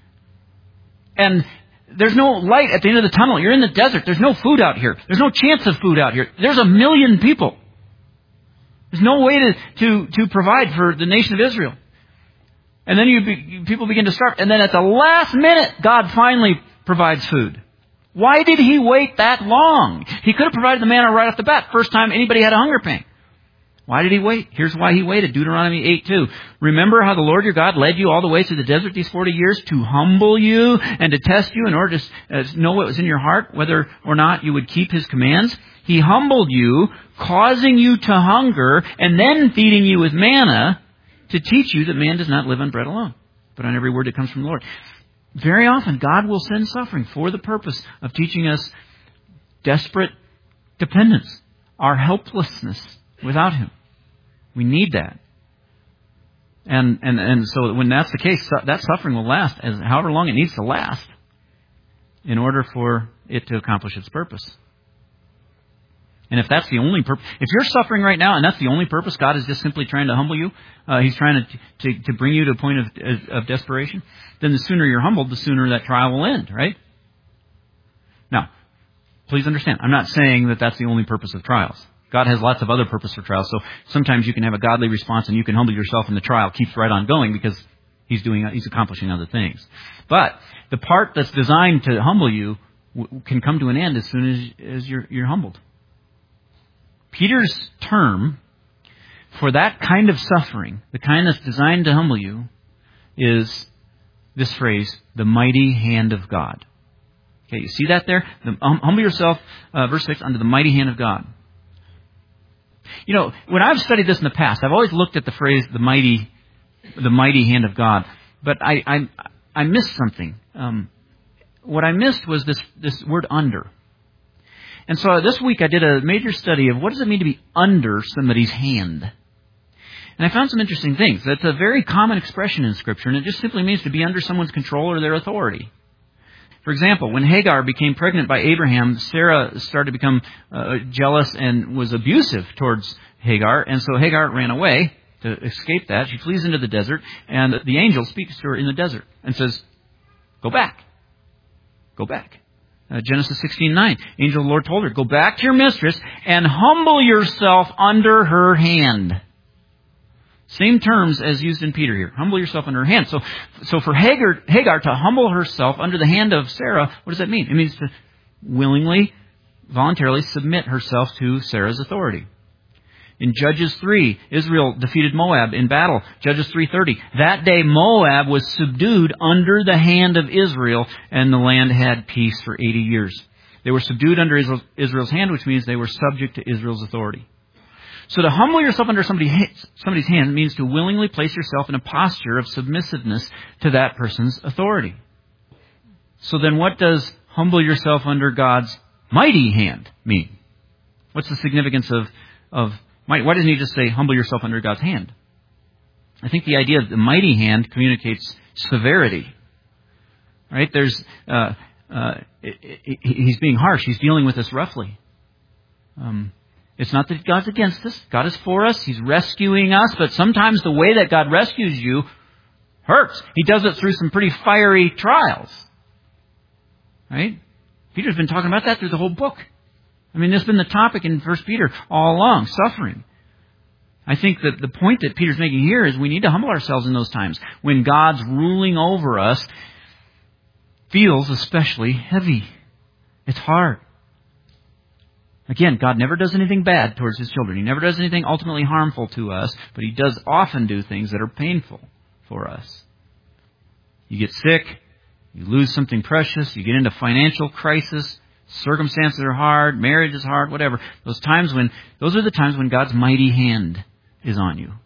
And there's no light at the end of the tunnel. You're in the desert. There's no food out here. There's no chance of food out here. There's a million people. There's no way to, to, to provide for the nation of Israel. And then you be, people begin to starve. And then at the last minute, God finally provides food. Why did He wait that long? He could have provided the manna right off the bat. First time anybody had a hunger pain. Why did He wait? Here's why He waited. Deuteronomy eight two. Remember how the Lord your God led you all the way through the desert these forty years to humble you and to test you in order to uh, know what was in your heart, whether or not you would keep His commands. He humbled you, causing you to hunger, and then feeding you with manna to teach you that man does not live on bread alone, but on every word that comes from the Lord. Very often, God will send suffering for the purpose of teaching us desperate dependence, our helplessness without Him. We need that. And, and, and so when that's the case, that suffering will last as however long it needs to last in order for it to accomplish its purpose. And if that's the only purpose, if you're suffering right now and that's the only purpose, God is just simply trying to humble you, uh, He's trying to, to, to bring you to a point of, of desperation, then the sooner you're humbled, the sooner that trial will end, right? Now, please understand, I'm not saying that that's the only purpose of trials. God has lots of other purpose for trials. So sometimes you can have a godly response and you can humble yourself and the trial keeps right on going because He's doing, He's accomplishing other things. But the part that's designed to humble you can come to an end as soon as, as you're, you're humbled. Peter's term for that kind of suffering, the kind that's designed to humble you, is this phrase, the mighty hand of God. Okay, you see that there? The, um, humble yourself, uh, verse six, under the mighty hand of God. You know, when I've studied this in the past, I've always looked at the phrase, the mighty, the mighty hand of God. But I, I, I missed something. Um, what I missed was this, this word under. And so this week I did a major study of what does it mean to be under somebody's hand. And I found some interesting things. That's a very common expression in Scripture, and it just simply means to be under someone's control or their authority. For example, when Hagar became pregnant by Abraham, Sarah started to become uh, jealous and was abusive towards Hagar. And so Hagar ran away to escape that. She flees into the desert, and the angel speaks to her in the desert and says, go back. Go back. Uh, Genesis sixteen nine. Angel of the Lord told her, go back to your mistress and humble yourself under her hand. Same terms as used in Peter here. Humble yourself under her hand. So, so for Hagar, Hagar to humble herself under the hand of Sarah, what does that mean? It means to willingly, voluntarily submit herself to Sarah's authority. In Judges three, Israel defeated Moab in battle. Judges three thirty. That day Moab was subdued under the hand of Israel, and the land had peace for eighty years. They were subdued under Israel's hand, which means they were subject to Israel's authority. So to humble yourself under somebody, somebody's hand means to willingly place yourself in a posture of submissiveness to that person's authority. So then what does humble yourself under God's mighty hand mean? What's the significance of, of might? Why doesn't he just say humble yourself under God's hand? I think the idea of the mighty hand communicates severity. Right? There's, uh, uh, he's being harsh. He's dealing with us roughly. Um, it's not that God's against us. God is for us. He's rescuing us. But sometimes the way that God rescues you hurts. He does it through some pretty fiery trials. Right? Peter's been talking about that through the whole book. I mean, this has been the topic in First Peter all along, suffering. I think that the point that Peter's making here is we need to humble ourselves in those times when God's ruling over us feels especially heavy. It's hard. Again, God never does anything bad towards His children. He never does anything ultimately harmful to us, but He does often do things that are painful for us. You get sick, you lose something precious, you get into financial crisis, circumstances are hard, marriage is hard, whatever. Those times when, those are the times when God's mighty hand is on you.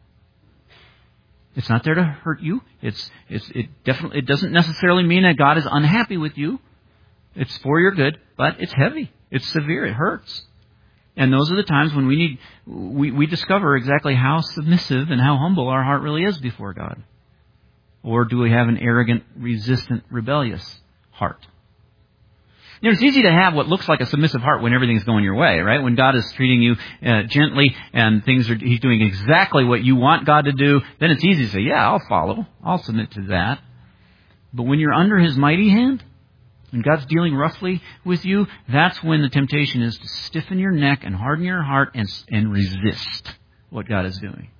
It's not there to hurt you. It's, it's, it definitely, it doesn't necessarily mean that God is unhappy with you. It's for your good, but it's heavy. It's severe. It hurts. And those are the times when we need, we, we discover exactly how submissive and how humble our heart really is before God. Or do we have an arrogant, resistant, rebellious heart? You know, it's easy to have what looks like a submissive heart when everything's going your way, right? When God is treating you uh, gently and things are, He's doing exactly what you want God to do, then it's easy to say, yeah, I'll follow. I'll submit to that. But when you're under His mighty hand, when God's dealing roughly with you, that's when the temptation is to stiffen your neck and harden your heart and, and resist what God is doing.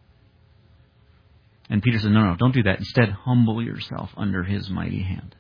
And Peter said, no, no, don't do that. Instead, humble yourself under His mighty hand.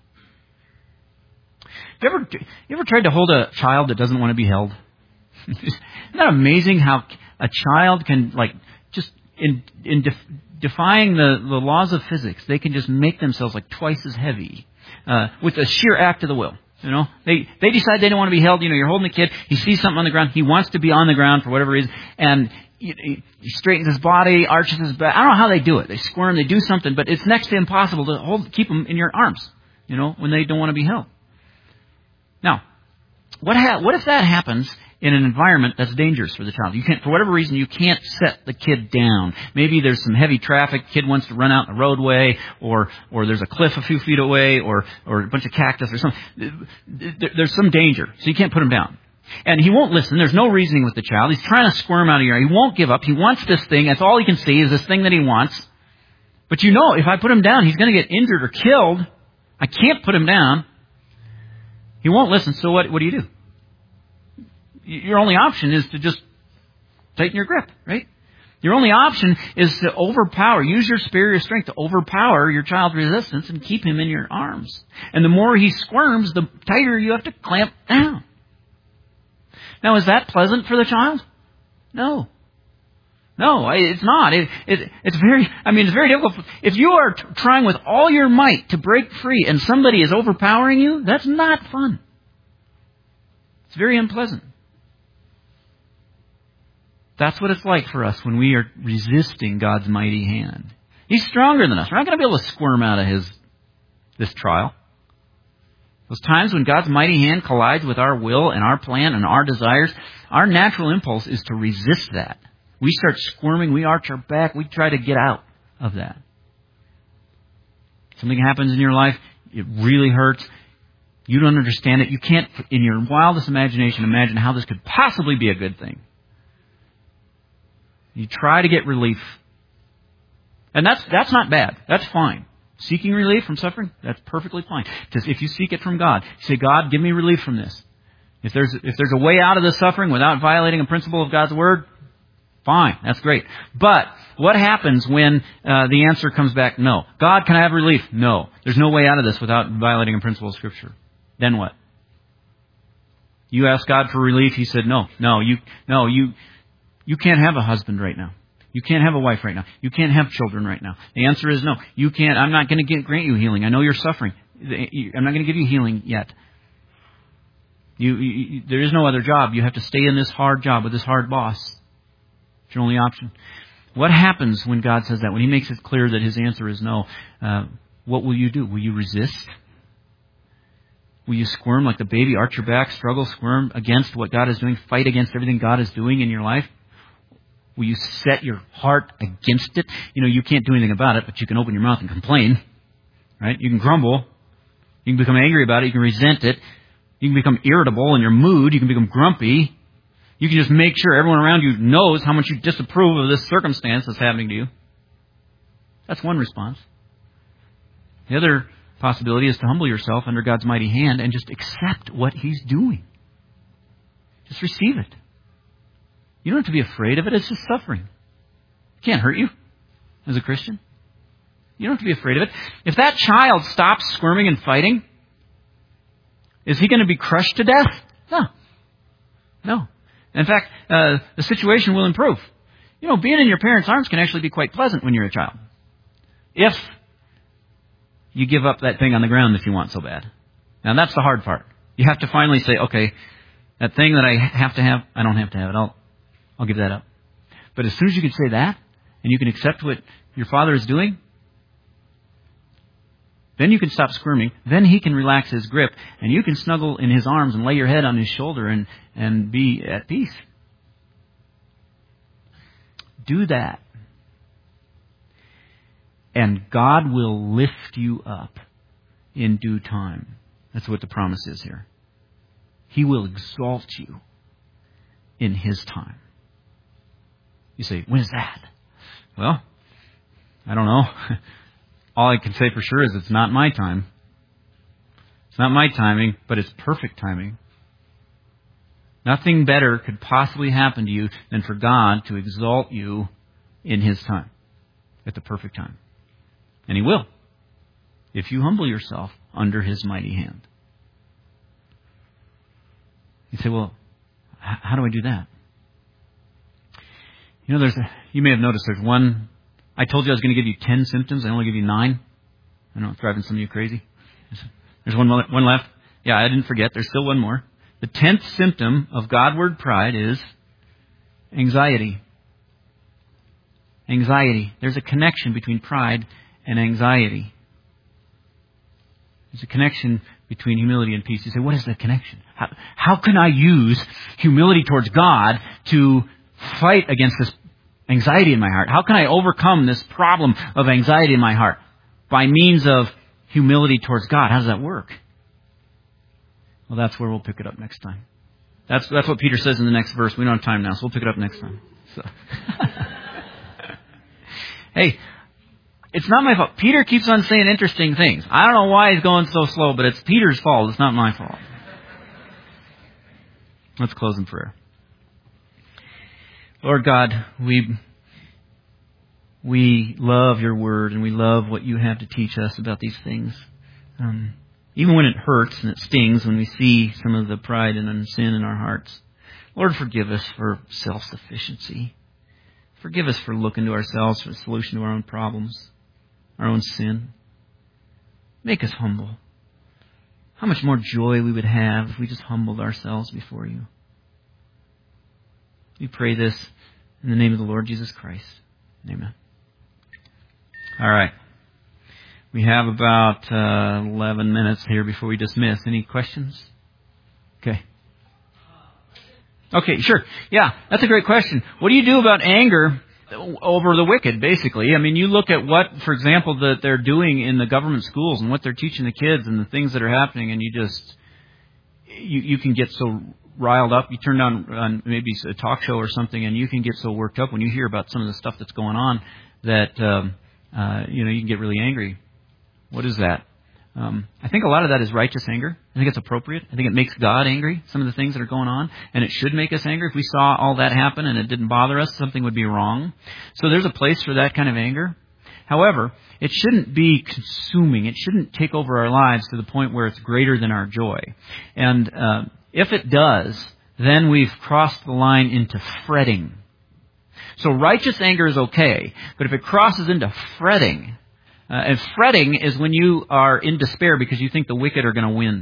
You ever, you ever tried to hold a child that doesn't want to be held? Isn't that amazing how a child can, like, just in, in def, defying the, the laws of physics, they can just make themselves like twice as heavy uh, with a sheer act of the will. You know, they they decide they don't want to be held. You know, you're holding the kid. He sees something on the ground. He wants to be on the ground for whatever reason, and he, he straightens his body, arches his back. I don't know how they do it. They squirm. They do something, but it's next to impossible to hold, keep them in your arms. You know, when they don't want to be held. Now, what ha- what if that happens in an environment that's dangerous for the child? You can't, for whatever reason, you can't set the kid down. Maybe there's some heavy traffic, kid wants to run out in the roadway, or or there's a cliff a few feet away, or or a bunch of cactus or something. There's some danger, so you can't put him down. And he won't listen. There's no reasoning with the child. He's trying to squirm out of your. He won't give up. He wants this thing. That's all he can see is this thing that he wants. But you know, if I put him down, he's going to get injured or killed. I can't put him down. He won't listen, so what, what do you do? Your only option is to just tighten your grip, right? Your only option is to overpower, use your superior strength to overpower your child's resistance and keep him in your arms. And the more he squirms, the tighter you have to clamp down. Now, is that pleasant for the child? No. No, it's not. It, it, it's very, I mean, it's very difficult. If you are t- trying with all your might to break free and somebody is overpowering you, that's not fun. It's very unpleasant. That's what it's like for us when we are resisting God's mighty hand. He's stronger than us. We're not going to be able to squirm out of his, this trial. Those times when God's mighty hand collides with our will and our plan and our desires, our natural impulse is to resist that. We start squirming, we arch our back, we try to get out of that. Something happens in your life, it really hurts, you don't understand it, you can't, in your wildest imagination, imagine how this could possibly be a good thing. You try to get relief. And that's that's not bad, that's fine. Seeking relief from suffering, that's perfectly fine. Because if you seek it from God, you say, God, give me relief from this. If there's if there's a way out of the suffering without violating a principle of God's Word, fine, that's great. But what happens when uh, the answer comes back no? God, can I have relief? No. There's no way out of this without violating a principle of Scripture. Then what? You ask God for relief, He said no. No, you no, you you can't have a husband right now. You can't have a wife right now. You can't have children right now. The answer is no. You can't. I'm not going to grant you healing. I know you're suffering. I'm not going to give you healing yet. You, you, there is no other job. You have to stay in this hard job with this hard boss. It's your only option. What happens when God says that? When He makes it clear that His answer is no, uh, what will you do? Will you resist? Will you squirm like the baby, arch your back, struggle, squirm against what God is doing, fight against everything God is doing in your life? Will you set your heart against it? You know, you can't do anything about it, but you can open your mouth and complain. Right? You can grumble. You can become angry about it. You can resent it. You can become irritable in your mood. You can become grumpy. You can just make sure everyone around you knows how much you disapprove of this circumstance that's happening to you. That's one response. The other possibility is to humble yourself under God's mighty hand and just accept what He's doing. Just receive it. You don't have to be afraid of it. It's just suffering. It can't hurt you as a Christian. You don't have to be afraid of it. If that child stops squirming and fighting, is he going to be crushed to death? No. No. In fact, uh, the situation will improve. You know, being in your parents' arms can actually be quite pleasant when you're a child. If you give up that thing on the ground that you want so bad. Now, that's the hard part. You have to finally say, okay, that thing that I have to have, I don't have to have it. I'll, I'll give that up. But as soon as you can say that, and you can accept what your Father is doing, then you can stop squirming. Then He can relax His grip, and you can snuggle in His arms and lay your head on His shoulder and, and be at peace. Do that. And God will lift you up in due time. That's what the promise is here. He will exalt you in His time. You say, when is that? Well, I don't know. All I can say for sure is it's not my time. It's not my timing, but it's perfect timing. Nothing better could possibly happen to you than for God to exalt you in His time, at the perfect time. And He will, if you humble yourself under His mighty hand. You say, well, how do I do that? You know, there's a, you may have noticed there's one. I told you I was going to give you ten symptoms. I only give you nine. I know it's driving some of you crazy. There's one one left. Yeah, I didn't forget. There's still one more. The tenth symptom of Godward pride is anxiety. Anxiety. There's a connection between pride and anxiety. There's a connection between humility and peace. You say, what is that connection? How, how can I use humility towards God to fight against this anxiety in my heart? How can I overcome this problem of anxiety in my heart? By means of humility towards God. How does that work? Well, that's where we'll pick it up next time. That's that's what Peter says in the next verse. We don't have time now, so we'll pick it up next time. So. Hey, it's not my fault. Peter keeps on saying interesting things. I don't know why he's going so slow, but it's Peter's fault. It's not my fault. Let's close in prayer. Lord God, we we love your word, and we love what you have to teach us about these things. Um, even when it hurts and it stings, when we see some of the pride and sin in our hearts. Lord, forgive us for self-sufficiency. Forgive us for looking to ourselves for a solution to our own problems, our own sin. Make us humble. How much more joy we would have if we just humbled ourselves before you. We pray this in the name of the Lord Jesus Christ. Amen. All right. We have about uh, eleven minutes here before we dismiss. Any questions? Okay. Okay, sure. Yeah, that's a great question. What do you do about anger over the wicked, basically? I mean, you look at what, for example, that they're doing in the government schools and what they're teaching the kids and the things that are happening, and you just, you, you can get so riled up. You turn on, on maybe a talk show or something, and you can get so worked up when you hear about some of the stuff that's going on that, um, uh, you know, you can get really angry. What is that? Um, I think a lot of that is righteous anger. I think it's appropriate. I think it makes God angry, some of the things that are going on. And it should make us angry. If we saw all that happen and it didn't bother us, something would be wrong. So there's a place for that kind of anger. However, it shouldn't be consuming. It shouldn't take over our lives to the point where it's greater than our joy. And uh, if it does, then we've crossed the line into fretting. So righteous anger is okay. But if it crosses into fretting, Uh, and fretting is when you are in despair because you think the wicked are going to win.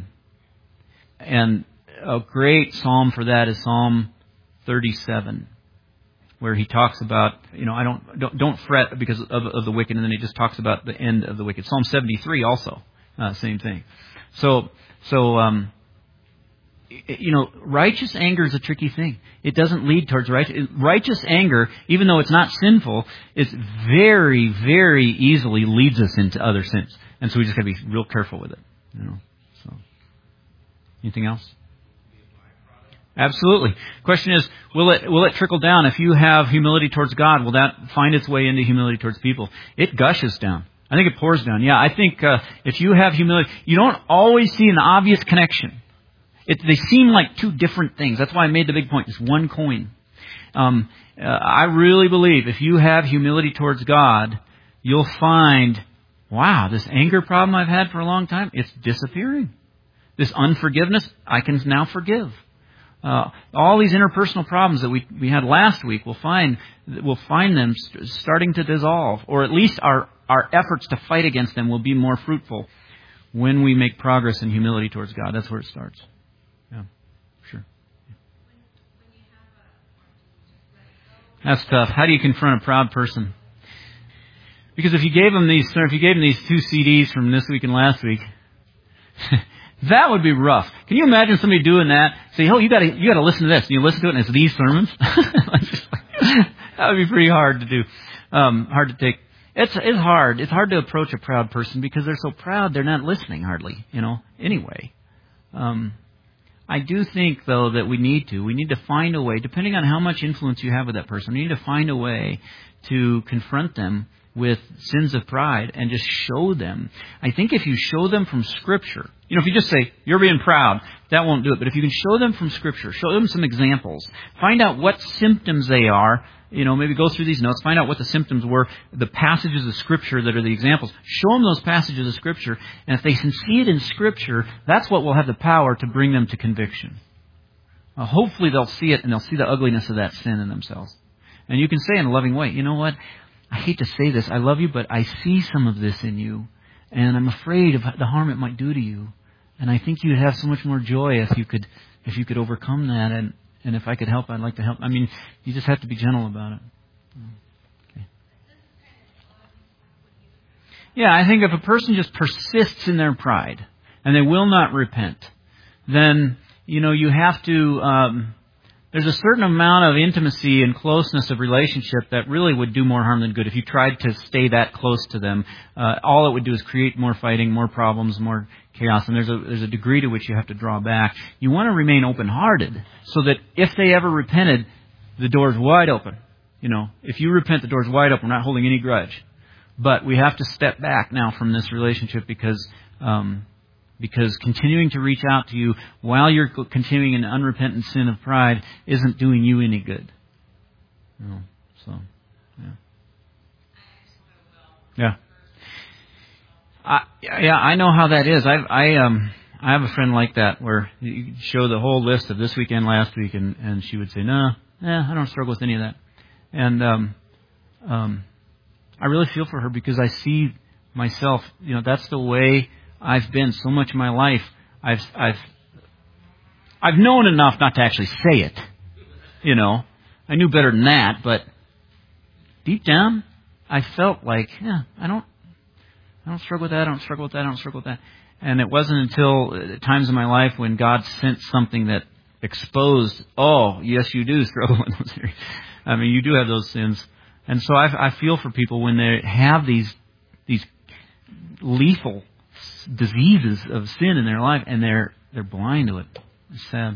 And a great psalm for that is Psalm thirty-seven. where he talks about, you know, I don't don't, don't fret because of, of the wicked, and then he just talks about the end of the wicked. Psalm seventy-three also, uh, same thing. So so um, you know, righteous anger is a tricky thing. It doesn't lead towards righteous righteous anger, even though it's not sinful. It very very easily leads us into other sins, and so we just got to be real careful with it. You know. So anything else? Absolutely. Question is, will it will it trickle down? If you have humility towards God, will that find its way into humility towards people? It gushes down. I think it pours down. Yeah, I think uh, if you have humility, you don't always see an obvious connection. It, they seem like two different things. That's why I made the big point. It's one coin. Um, uh, I really believe if you have humility towards God, you'll find, wow, this anger problem I've had for a long time, it's disappearing. This unforgiveness, I can now forgive. Uh, all these interpersonal problems that we we had last week, we'll find we'll find them st- starting to dissolve, or at least our our efforts to fight against them will be more fruitful when we make progress in humility towards God. That's where it starts. Yeah, sure. That's tough. How do you confront a proud person? Because if you gave them these, if you gave them these two C Ds from this week and last week. That would be rough. Can you imagine somebody doing that? Say, oh, you got to you got to listen to this. And you listen to it, and it's these sermons. That would be pretty hard to do. Um, hard to take. It's it's hard. It's hard to approach a proud person because they're so proud they're not listening hardly. You know. Anyway, um, I do think though that we need to. We need to find a way, depending on how much influence you have with that person. We need to find a way to confront them with sins of pride and just show them. I think if you show them from Scripture, you know, if you just say, you're being proud, that won't do it. But if you can show them from Scripture, show them some examples, find out what symptoms they are, you know, maybe go through these notes, find out what the symptoms were, the passages of Scripture that are the examples. Show them those passages of Scripture, and if they can see it in Scripture, that's what will have the power to bring them to conviction. Uh, hopefully they'll see it, and they'll see the ugliness of that sin in themselves. And you can say in a loving way, you know what? I hate to say this, I love you, but I see some of this in you, and I'm afraid of the harm it might do to you. And I think you'd have so much more joy if you could, if you could overcome that. And, and if I could help, I'd like to help. I mean, you just have to be gentle about it. Okay. Yeah, I think if a person just persists in their pride and they will not repent, then you know you have to. Um, There's a certain amount of intimacy and closeness of relationship that really would do more harm than good. If you tried to stay that close to them, uh, all it would do is create more fighting, more problems, more chaos. And there's a there's a degree to which you have to draw back. You want to remain open-hearted so that if they ever repented, the door's wide open. You know, if you repent, the door's wide open. We're not holding any grudge. But we have to step back now from this relationship because... Um, Because continuing to reach out to you while you're continuing in unrepentant sin of pride isn't doing you any good. No. So, yeah. Yeah. I, yeah, I know how that is. I, I, um, I have a friend like that where you show the whole list of this weekend, last week, and, and she would say, "No, nah, I don't struggle with any of that." And um, um, I really feel for her because I see myself. You know, that's the way I've been so much of my life. I've I've I've known enough not to actually say it. You know, I knew better than that, but deep down, I felt like, yeah, I don't, I don't struggle with that. I don't struggle with that. I don't struggle with that. And it wasn't until times in my life when God sent something that exposed, oh, yes, you do struggle with those areas. I mean, you do have those sins, and so I, I feel for people when they have these these lethal diseases of sin in their life, and they're they're blind to it. It's sad.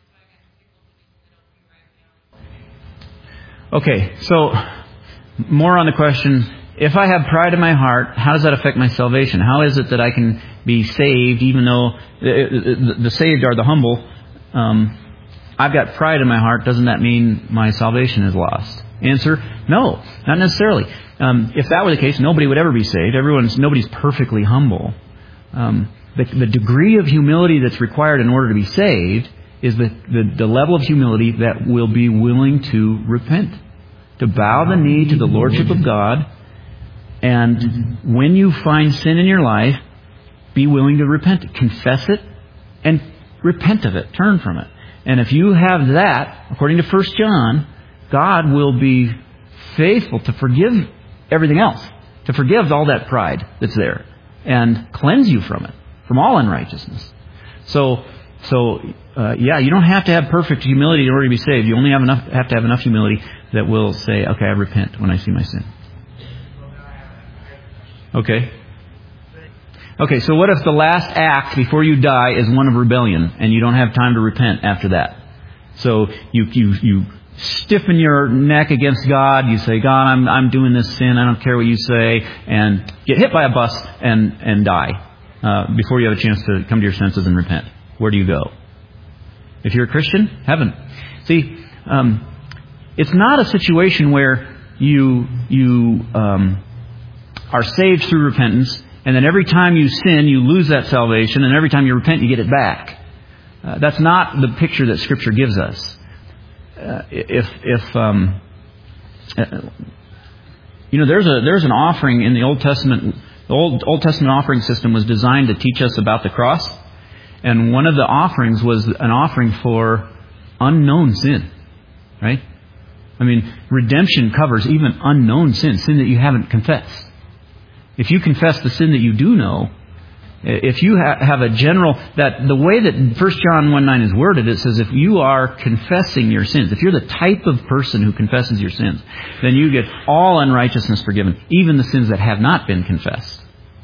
Okay, so more on the question: if I have pride in my heart, how does that affect my salvation? How is it that I can be saved, even though the, the saved are the humble? Um, I've got pride in my heart. Doesn't that mean my salvation is lost? Answer: no, not necessarily. Um, if that were the case, nobody would ever be saved. Everyone's nobody's perfectly humble. Um, the, the degree of humility that's required in order to be saved is the, the, the level of humility that will be willing to repent, to bow the knee to the Lordship of God, and when you find sin in your life, be willing to repent, confess it, and repent of it, turn from it. And if you have that, according to First John, God will be faithful to forgive everything else, to forgive all that pride that's there, and cleanse you from it, from all unrighteousness. So, so uh, yeah, you don't have to have perfect humility in order to be saved. You only have enough have to have enough humility that will say, okay, I repent when I see my sin. Okay. Okay, so what if the last act before you die is one of rebellion, and you don't have time to repent after that? So you you you stiffen your neck against God. You say, God, I'm I'm doing this sin. I don't care what you say, and get hit by a bus and and die uh, before you have a chance to come to your senses and repent. Where do you go? If you're a Christian, heaven. See, um, it's not a situation where you you um, are saved through repentance, and then every time you sin, you lose that salvation, and every time you repent, you get it back. Uh, that's not the picture that Scripture gives us. Uh, if if um, uh, you know, there's a there's an offering in the Old Testament. The Old Old Testament offering system was designed to teach us about the cross, and one of the offerings was an offering for unknown sin. Right? I mean, redemption covers even unknown sin, sin that you haven't confessed. If you confess the sin that you do know, if you ha- have a general, that the way that First John one nine is worded, it says if you are confessing your sins, if you're the type of person who confesses your sins, then you get all unrighteousness forgiven, even the sins that have not been confessed.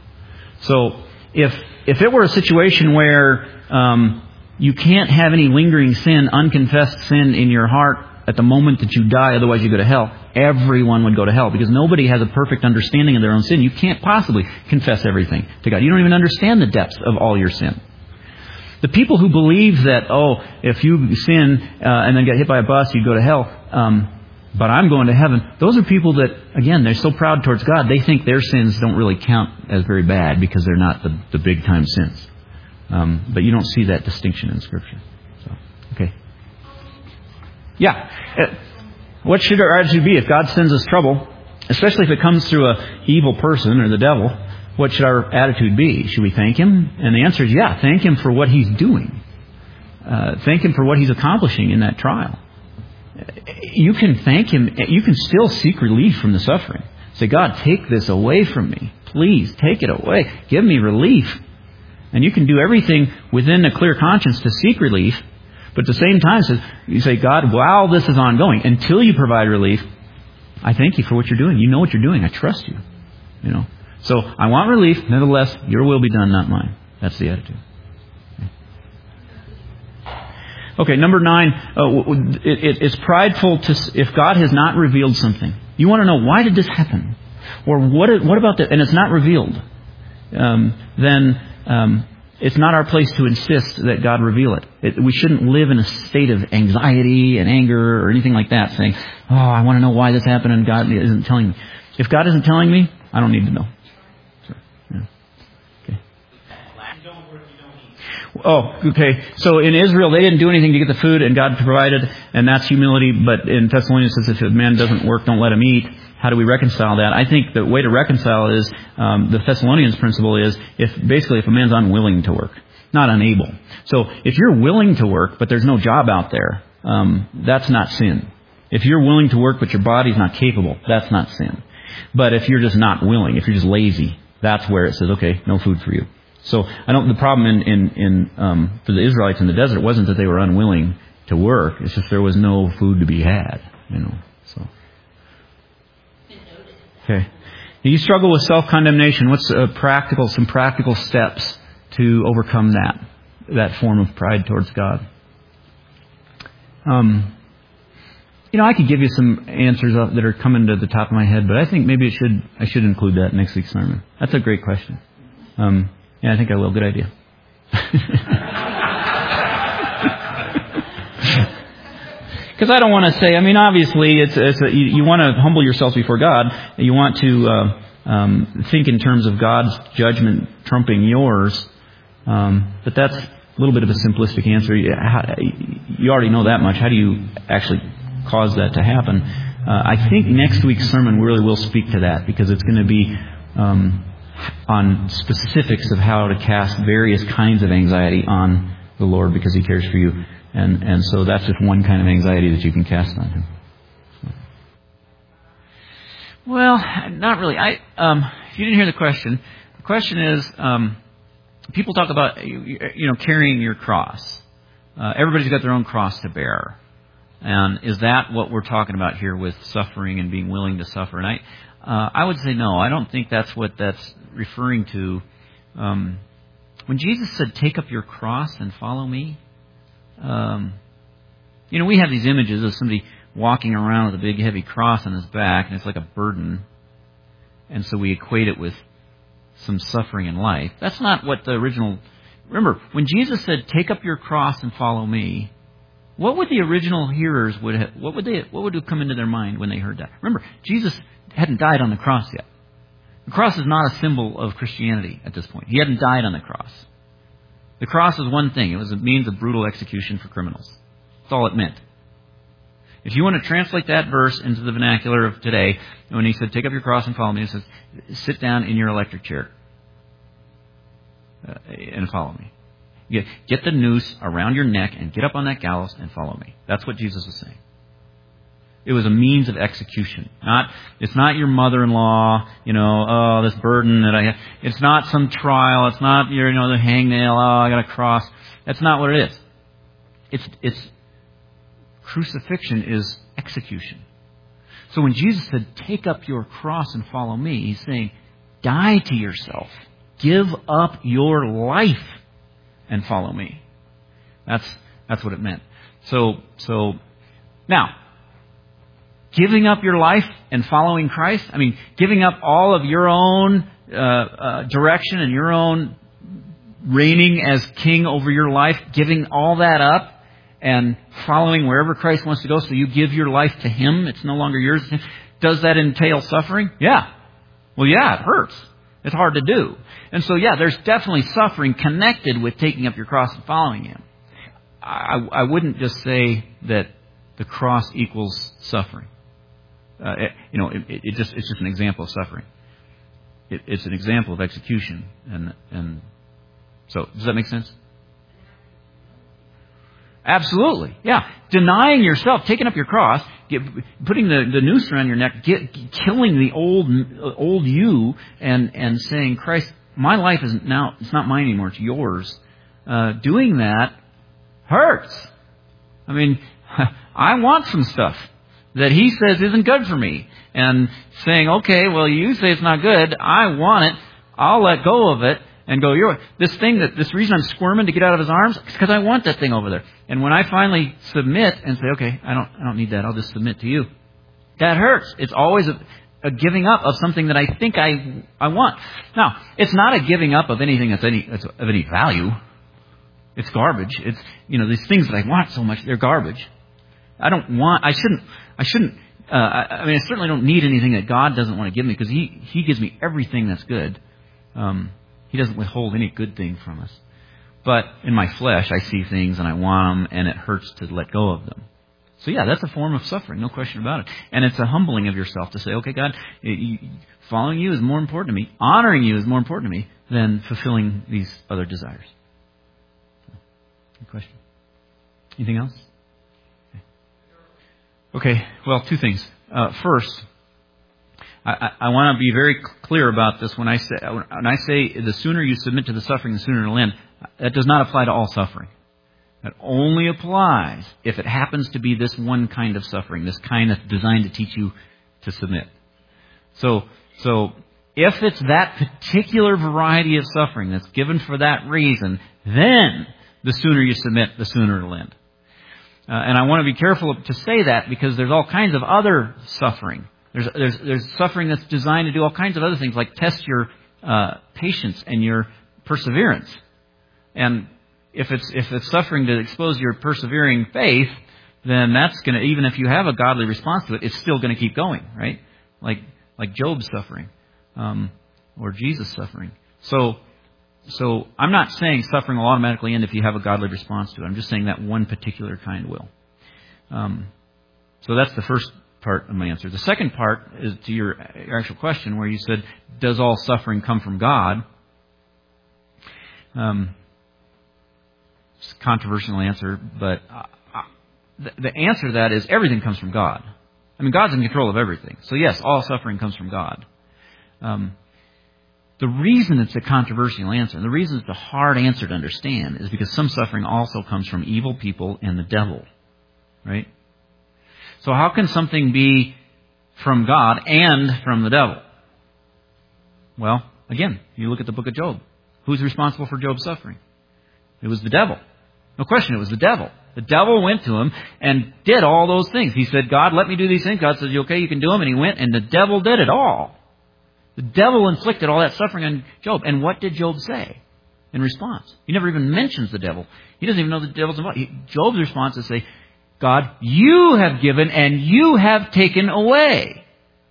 So if if it were a situation where um, you can't have any lingering sin, unconfessed sin in your heart at the moment that you die, otherwise you go to hell, everyone would go to hell because nobody has a perfect understanding of their own sin. You can't possibly confess everything to God. You don't even understand the depths of all your sin. The people who believe that, oh, if you sin uh, and then get hit by a bus, you go to hell, um, but I'm going to heaven, those are people that, again, they're so proud towards God, they think their sins don't really count as very bad because they're not the, the big-time sins. Um, but you don't see that distinction in Scripture. So, okay. Yeah. What should our attitude be if God sends us trouble, especially if it comes through an evil person or the devil? What should our attitude be? Should we thank Him? And the answer is yeah. Thank Him for what He's doing. Uh, thank Him for what He's accomplishing in that trial. You can thank Him. You can still seek relief from the suffering. Say, God, take this away from me. Please take it away. Give me relief. And you can do everything within a clear conscience to seek relief. But at the same time, you say, God, while this is ongoing, until you provide relief, I thank you for what you're doing. You know what you're doing. I trust you. You know. So I want relief. Nevertheless, your will be done, not mine. That's the attitude. Okay, number nine. Uh, it, it, it's prideful to if God has not revealed something. You want to know, why did this happen? Or what? What about that? And it's not revealed. Um, then. Um, It's not our place to insist that God reveal it. it. We shouldn't live in a state of anxiety and anger or anything like that, saying, oh, I want to know why this happened and God isn't telling me. If God isn't telling me, I don't need to know. So, yeah. Okay. Oh, okay. So in Israel, they didn't do anything to get the food and God provided, and that's humility. But in Thessalonians it says if a man doesn't work, don't let him eat. How do we reconcile that? I think the way to reconcile is, um, the Thessalonians principle is, if basically if a man's unwilling to work, not unable. So if you're willing to work, but there's no job out there, um, that's not sin. If you're willing to work, but your body's not capable, that's not sin. But if you're just not willing, if you're just lazy, that's where it says, okay, no food for you. So I don't. The problem in in, in um, for the Israelites in the desert wasn't that they were unwilling to work. It's just there was no food to be had. You know. So. Okay. You struggle with self-condemnation. What's uh, practical? Some practical steps to overcome that that form of pride towards God. Um, you know, I could give you some answers that are coming to the top of my head, but I think maybe it should I should include that in next week's sermon. That's a great question. Um, yeah, I think I will. Good idea. Because I don't want to say, I mean, obviously, it's, it's a, you, you want to humble yourself before God. You want to uh, um, think in terms of God's judgment trumping yours. Um, but that's a little bit of a simplistic answer. You, how, you already know that much. How do you actually cause that to happen? Uh, I think next week's sermon really will speak to that, because it's going to be um, on specifics of how to cast various kinds of anxiety on the Lord because He cares for you. And and so that's just one kind of anxiety that you can cast on Him. So. Well, not really. I um, if you didn't hear the question, the question is, um, people talk about you know carrying your cross. Uh, everybody's got their own cross to bear, and is that what we're talking about here with suffering and being willing to suffer? And I, uh, I would say no. I don't think that's what that's referring to. Um, when Jesus said, "Take up your cross and follow me," um, you know, we have these images of somebody walking around with a big heavy cross on his back, and it's like a burden. And so we equate it with some suffering in life. That's not what the original... Remember, when Jesus said, "Take up your cross and follow me," what would the original hearers would have, what would they, what would have come into their mind when they heard that? Remember, Jesus hadn't died on the cross yet. The cross is not a symbol of Christianity at this point. He hadn't died on the cross. The cross was one thing. It was a means of brutal execution for criminals. That's all it meant. If you want to translate that verse into the vernacular of today, when he said, "Take up your cross and follow me," it says, "Sit down in your electric chair uh, and follow me. Get, get the noose around your neck and get up on that gallows and follow me." That's what Jesus was saying. It was a means of execution. Not, it's not your mother-in-law, you know, oh, this burden that I have. It's not some trial. It's not your, you know, the hangnail. Oh, I got a cross. That's not what it is. It's, it's, crucifixion is execution. So when Jesus said, "Take up your cross and follow me," he's saying, die to yourself. Give up your life and follow me. That's that's what it meant. So so now, giving up your life and following Christ, I mean, giving up all of your own uh, uh, direction and your own reigning as king over your life, giving all that up and following wherever Christ wants to go, so you give your life to Him. It's no longer yours. Does that entail suffering? Yeah. Well, yeah, it hurts. It's hard to do. And so, yeah, there's definitely suffering connected with taking up your cross and following Him. I, I wouldn't just say that the cross equals suffering. Uh, it, you know, it, it just it's just an example of suffering. It, it's an example of execution. And, and so, does that make sense? Absolutely, yeah. Denying yourself, taking up your cross, get, putting the, the noose around your neck, get, killing the old old you, and and saying, "Christ, my life is now it's not mine anymore; it's yours." Uh, doing that hurts. I mean, I want some stuff that He says isn't good for me, and saying, "Okay, well, you say it's not good. I want it. I'll let go of it." And go, "You're this thing that this reason I'm squirming to get out of His arms is because I want that thing over there." And when I finally submit and say, "Okay, I don't, I don't need that. I'll just submit to you," that hurts. It's always a, a giving up of something that I think I, I want. Now, it's not a giving up of anything that's any that's of any value. It's garbage. It's you know these things that I want so much, they're garbage. I don't want. I shouldn't. I shouldn't. Uh, I, I mean, I certainly don't need anything that God doesn't want to give me, because He He gives me everything that's good. Um, He doesn't withhold any good thing from us. But in my flesh, I see things and I want them, and it hurts to let go of them. So yeah, that's a form of suffering, no question about it. And it's a humbling of yourself to say, "Okay, God, following You is more important to me. Honoring You is more important to me than fulfilling these other desires." Good question. Anything else? Okay, well, two things. Uh, first, I, I, I want to be very clear about this when I say when I say the sooner you submit to the suffering, the sooner it'll end. That does not apply to all suffering. That only applies if it happens to be this one kind of suffering, this kind that's designed to teach you to submit. So, so if it's that particular variety of suffering that's given for that reason, then the sooner you submit, the sooner it'll end. Uh, and I want to be careful to say that, because there's all kinds of other suffering. There's, there's, there's suffering that's designed to do all kinds of other things, like test your uh, patience and your perseverance. And if it's if it's suffering to expose your persevering faith, then that's going to, even if you have a godly response to it, it's still going to keep going, right? Like like Job's suffering, um, or Jesus' suffering. So so I'm not saying suffering will automatically end if you have a godly response to it. I'm just saying that one particular kind will. Um, so that's the first part of my answer. The second part is to your actual question, where you said, "Does all suffering come from God?" Um, it's a controversial answer, but uh, the, the answer to that is everything comes from God. I mean, God's in control of everything. So yes, all suffering comes from God. Um, the reason it's a controversial answer, and the reason it's a hard answer to understand, is because some suffering also comes from evil people and the devil. Right? So how can something be from God and from the devil? Well, again, you look at the book of Job. Who's responsible for Job's suffering? It was the devil. No question, it was the devil. The devil went to him and did all those things. He said, God, let me do these things. God says, okay, you can do them. And he went, and the devil did it all. The devil inflicted all that suffering on Job. And what did Job say in response? He never even mentions the devil. He doesn't even know the devil's involved. He, Job's response is say, God, you have given and you have taken away.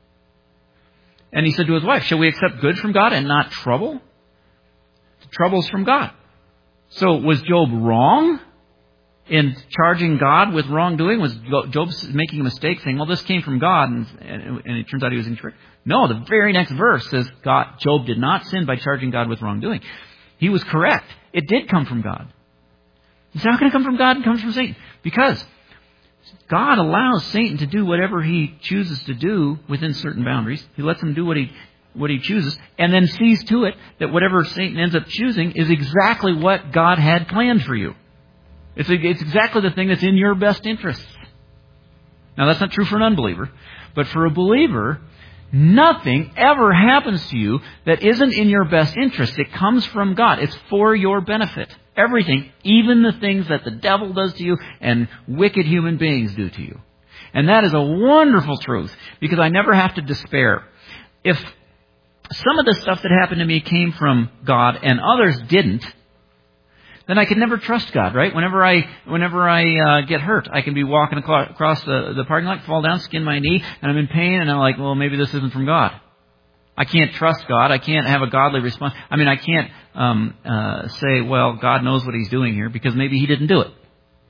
And he said to his wife, shall we accept good from God and not trouble? The trouble's from God. So was Job wrong in charging God with wrongdoing? Was Job making a mistake saying, well, this came from God, and, and, and it turns out he was incorrect? No, the very next verse says God, Job did not sin by charging God with wrongdoing. He was correct. It did come from God. It's not going to come from God, it comes from Satan. Because God allows Satan to do whatever he chooses to do within certain boundaries. He lets him do what he what he chooses, and then sees to it that whatever Satan ends up choosing is exactly what God had planned for you. It's, it's exactly the thing that's in your best interests. Now, that's not true for an unbeliever, but for a believer, nothing ever happens to you that isn't in your best interest. It comes from God. It's for your benefit. Everything, even the things that the devil does to you and wicked human beings do to you. And that is a wonderful truth, because I never have to despair. If some of the stuff that happened to me came from God and others didn't, then I could never trust God, right? Whenever I whenever I uh, get hurt, I can be walking across the, the parking lot, fall down, skin my knee, and I'm in pain, and I'm like, well, maybe this isn't from God. I can't trust God. I can't have a godly response. I mean, I can't um, uh, say, well, God knows what He's doing here, because maybe He didn't do it.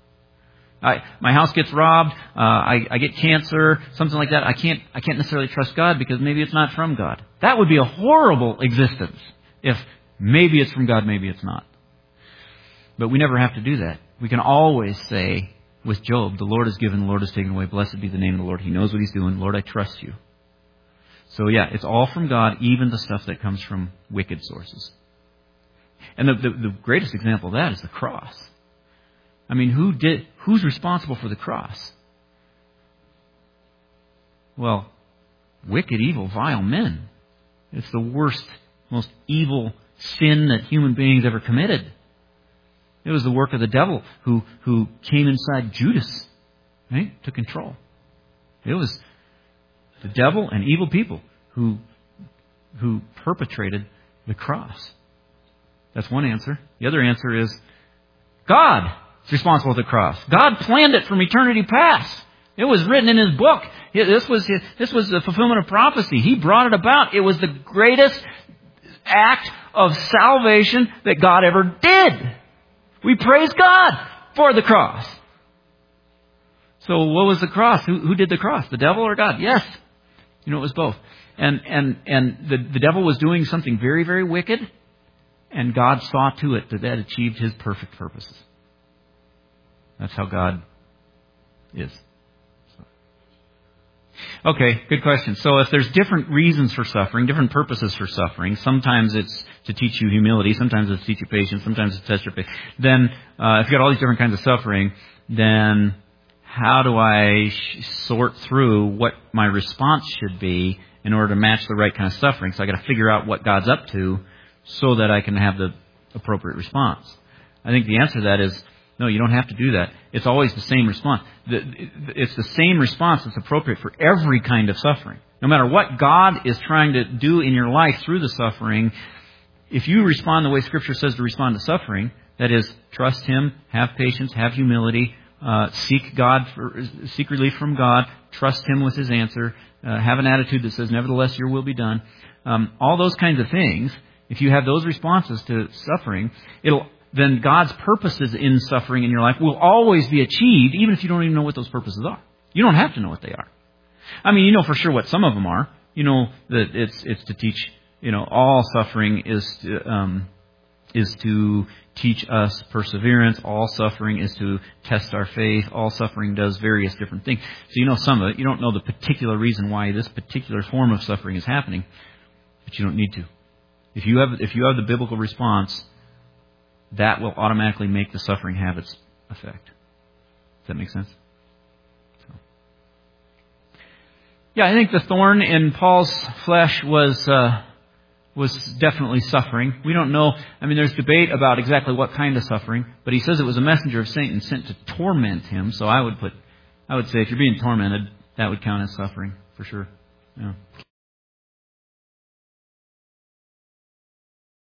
I, my house gets robbed. Uh, I, I get cancer, something like that. I can't. I can't necessarily trust God because maybe it's not from God. That would be a horrible existence if maybe it's from God, maybe it's not. But we never have to do that. We can always say with Job, the Lord has given, the Lord has taken away. Blessed be the name of the Lord. He knows what He's doing. Lord, I trust You. So yeah, it's all from God, even the stuff that comes from wicked sources. And the, the, the greatest example of that is the cross. I mean, who did? Who's responsible for the cross? Well, wicked, evil, vile men. It's the worst, most evil sin that human beings ever committed. It was the work of the devil who, who came inside Judas, right, to control. It was the devil and evil people who who perpetrated the cross. That's one answer. The other answer is God is responsible for the cross. God planned it from eternity past. It was written in His book. This was this was the fulfillment of prophecy. He brought it about. It was the greatest act of salvation that God ever did. We praise God for the cross. So what was the cross? Who, who did the cross? The devil or God? Yes. You know, it was both. And and and the, the devil was doing something very, very wicked, and God saw to it that that achieved His perfect purposes. That's how God is. Okay, good question. So if there's different reasons for suffering, different purposes for suffering, sometimes it's to teach you humility, sometimes it's to teach you patience, sometimes it's to test your faith. Then, uh, if you've got all these different kinds of suffering, then how do I sh- sort through what my response should be in order to match the right kind of suffering? So I got to figure out what God's up to so that I can have the appropriate response. I think the answer to that is, no, you don't have to do that. It's always the same response. It's the same response that's appropriate for every kind of suffering. No matter what God is trying to do in your life through the suffering, if you respond the way Scripture says to respond to suffering, that is, trust Him, have patience, have humility, uh, seek God, for, seek relief from God, trust Him with His answer, uh, have an attitude that says, nevertheless, Your will be done. Um, all those kinds of things, if you have those responses to suffering, it'll then God's purposes in suffering in your life will always be achieved, even if you don't even know what those purposes are. You don't have to know what they are. I mean, you know for sure what some of them are. You know that it's it's to teach, you know, all suffering is to, um, is to teach us perseverance. All suffering is to test our faith. All suffering does various different things. So you know some of it. You don't know the particular reason why this particular form of suffering is happening, but you don't need to. If you have if you have the biblical response, that will automatically make the suffering have its effect. Does that make sense? So. Yeah, I think the thorn in Paul's flesh was uh, was definitely suffering. We don't know. I mean, there's debate about exactly what kind of suffering, but he says it was a messenger of Satan sent to torment him. So I would put, I would say, if you're being tormented, that would count as suffering for sure. Yeah.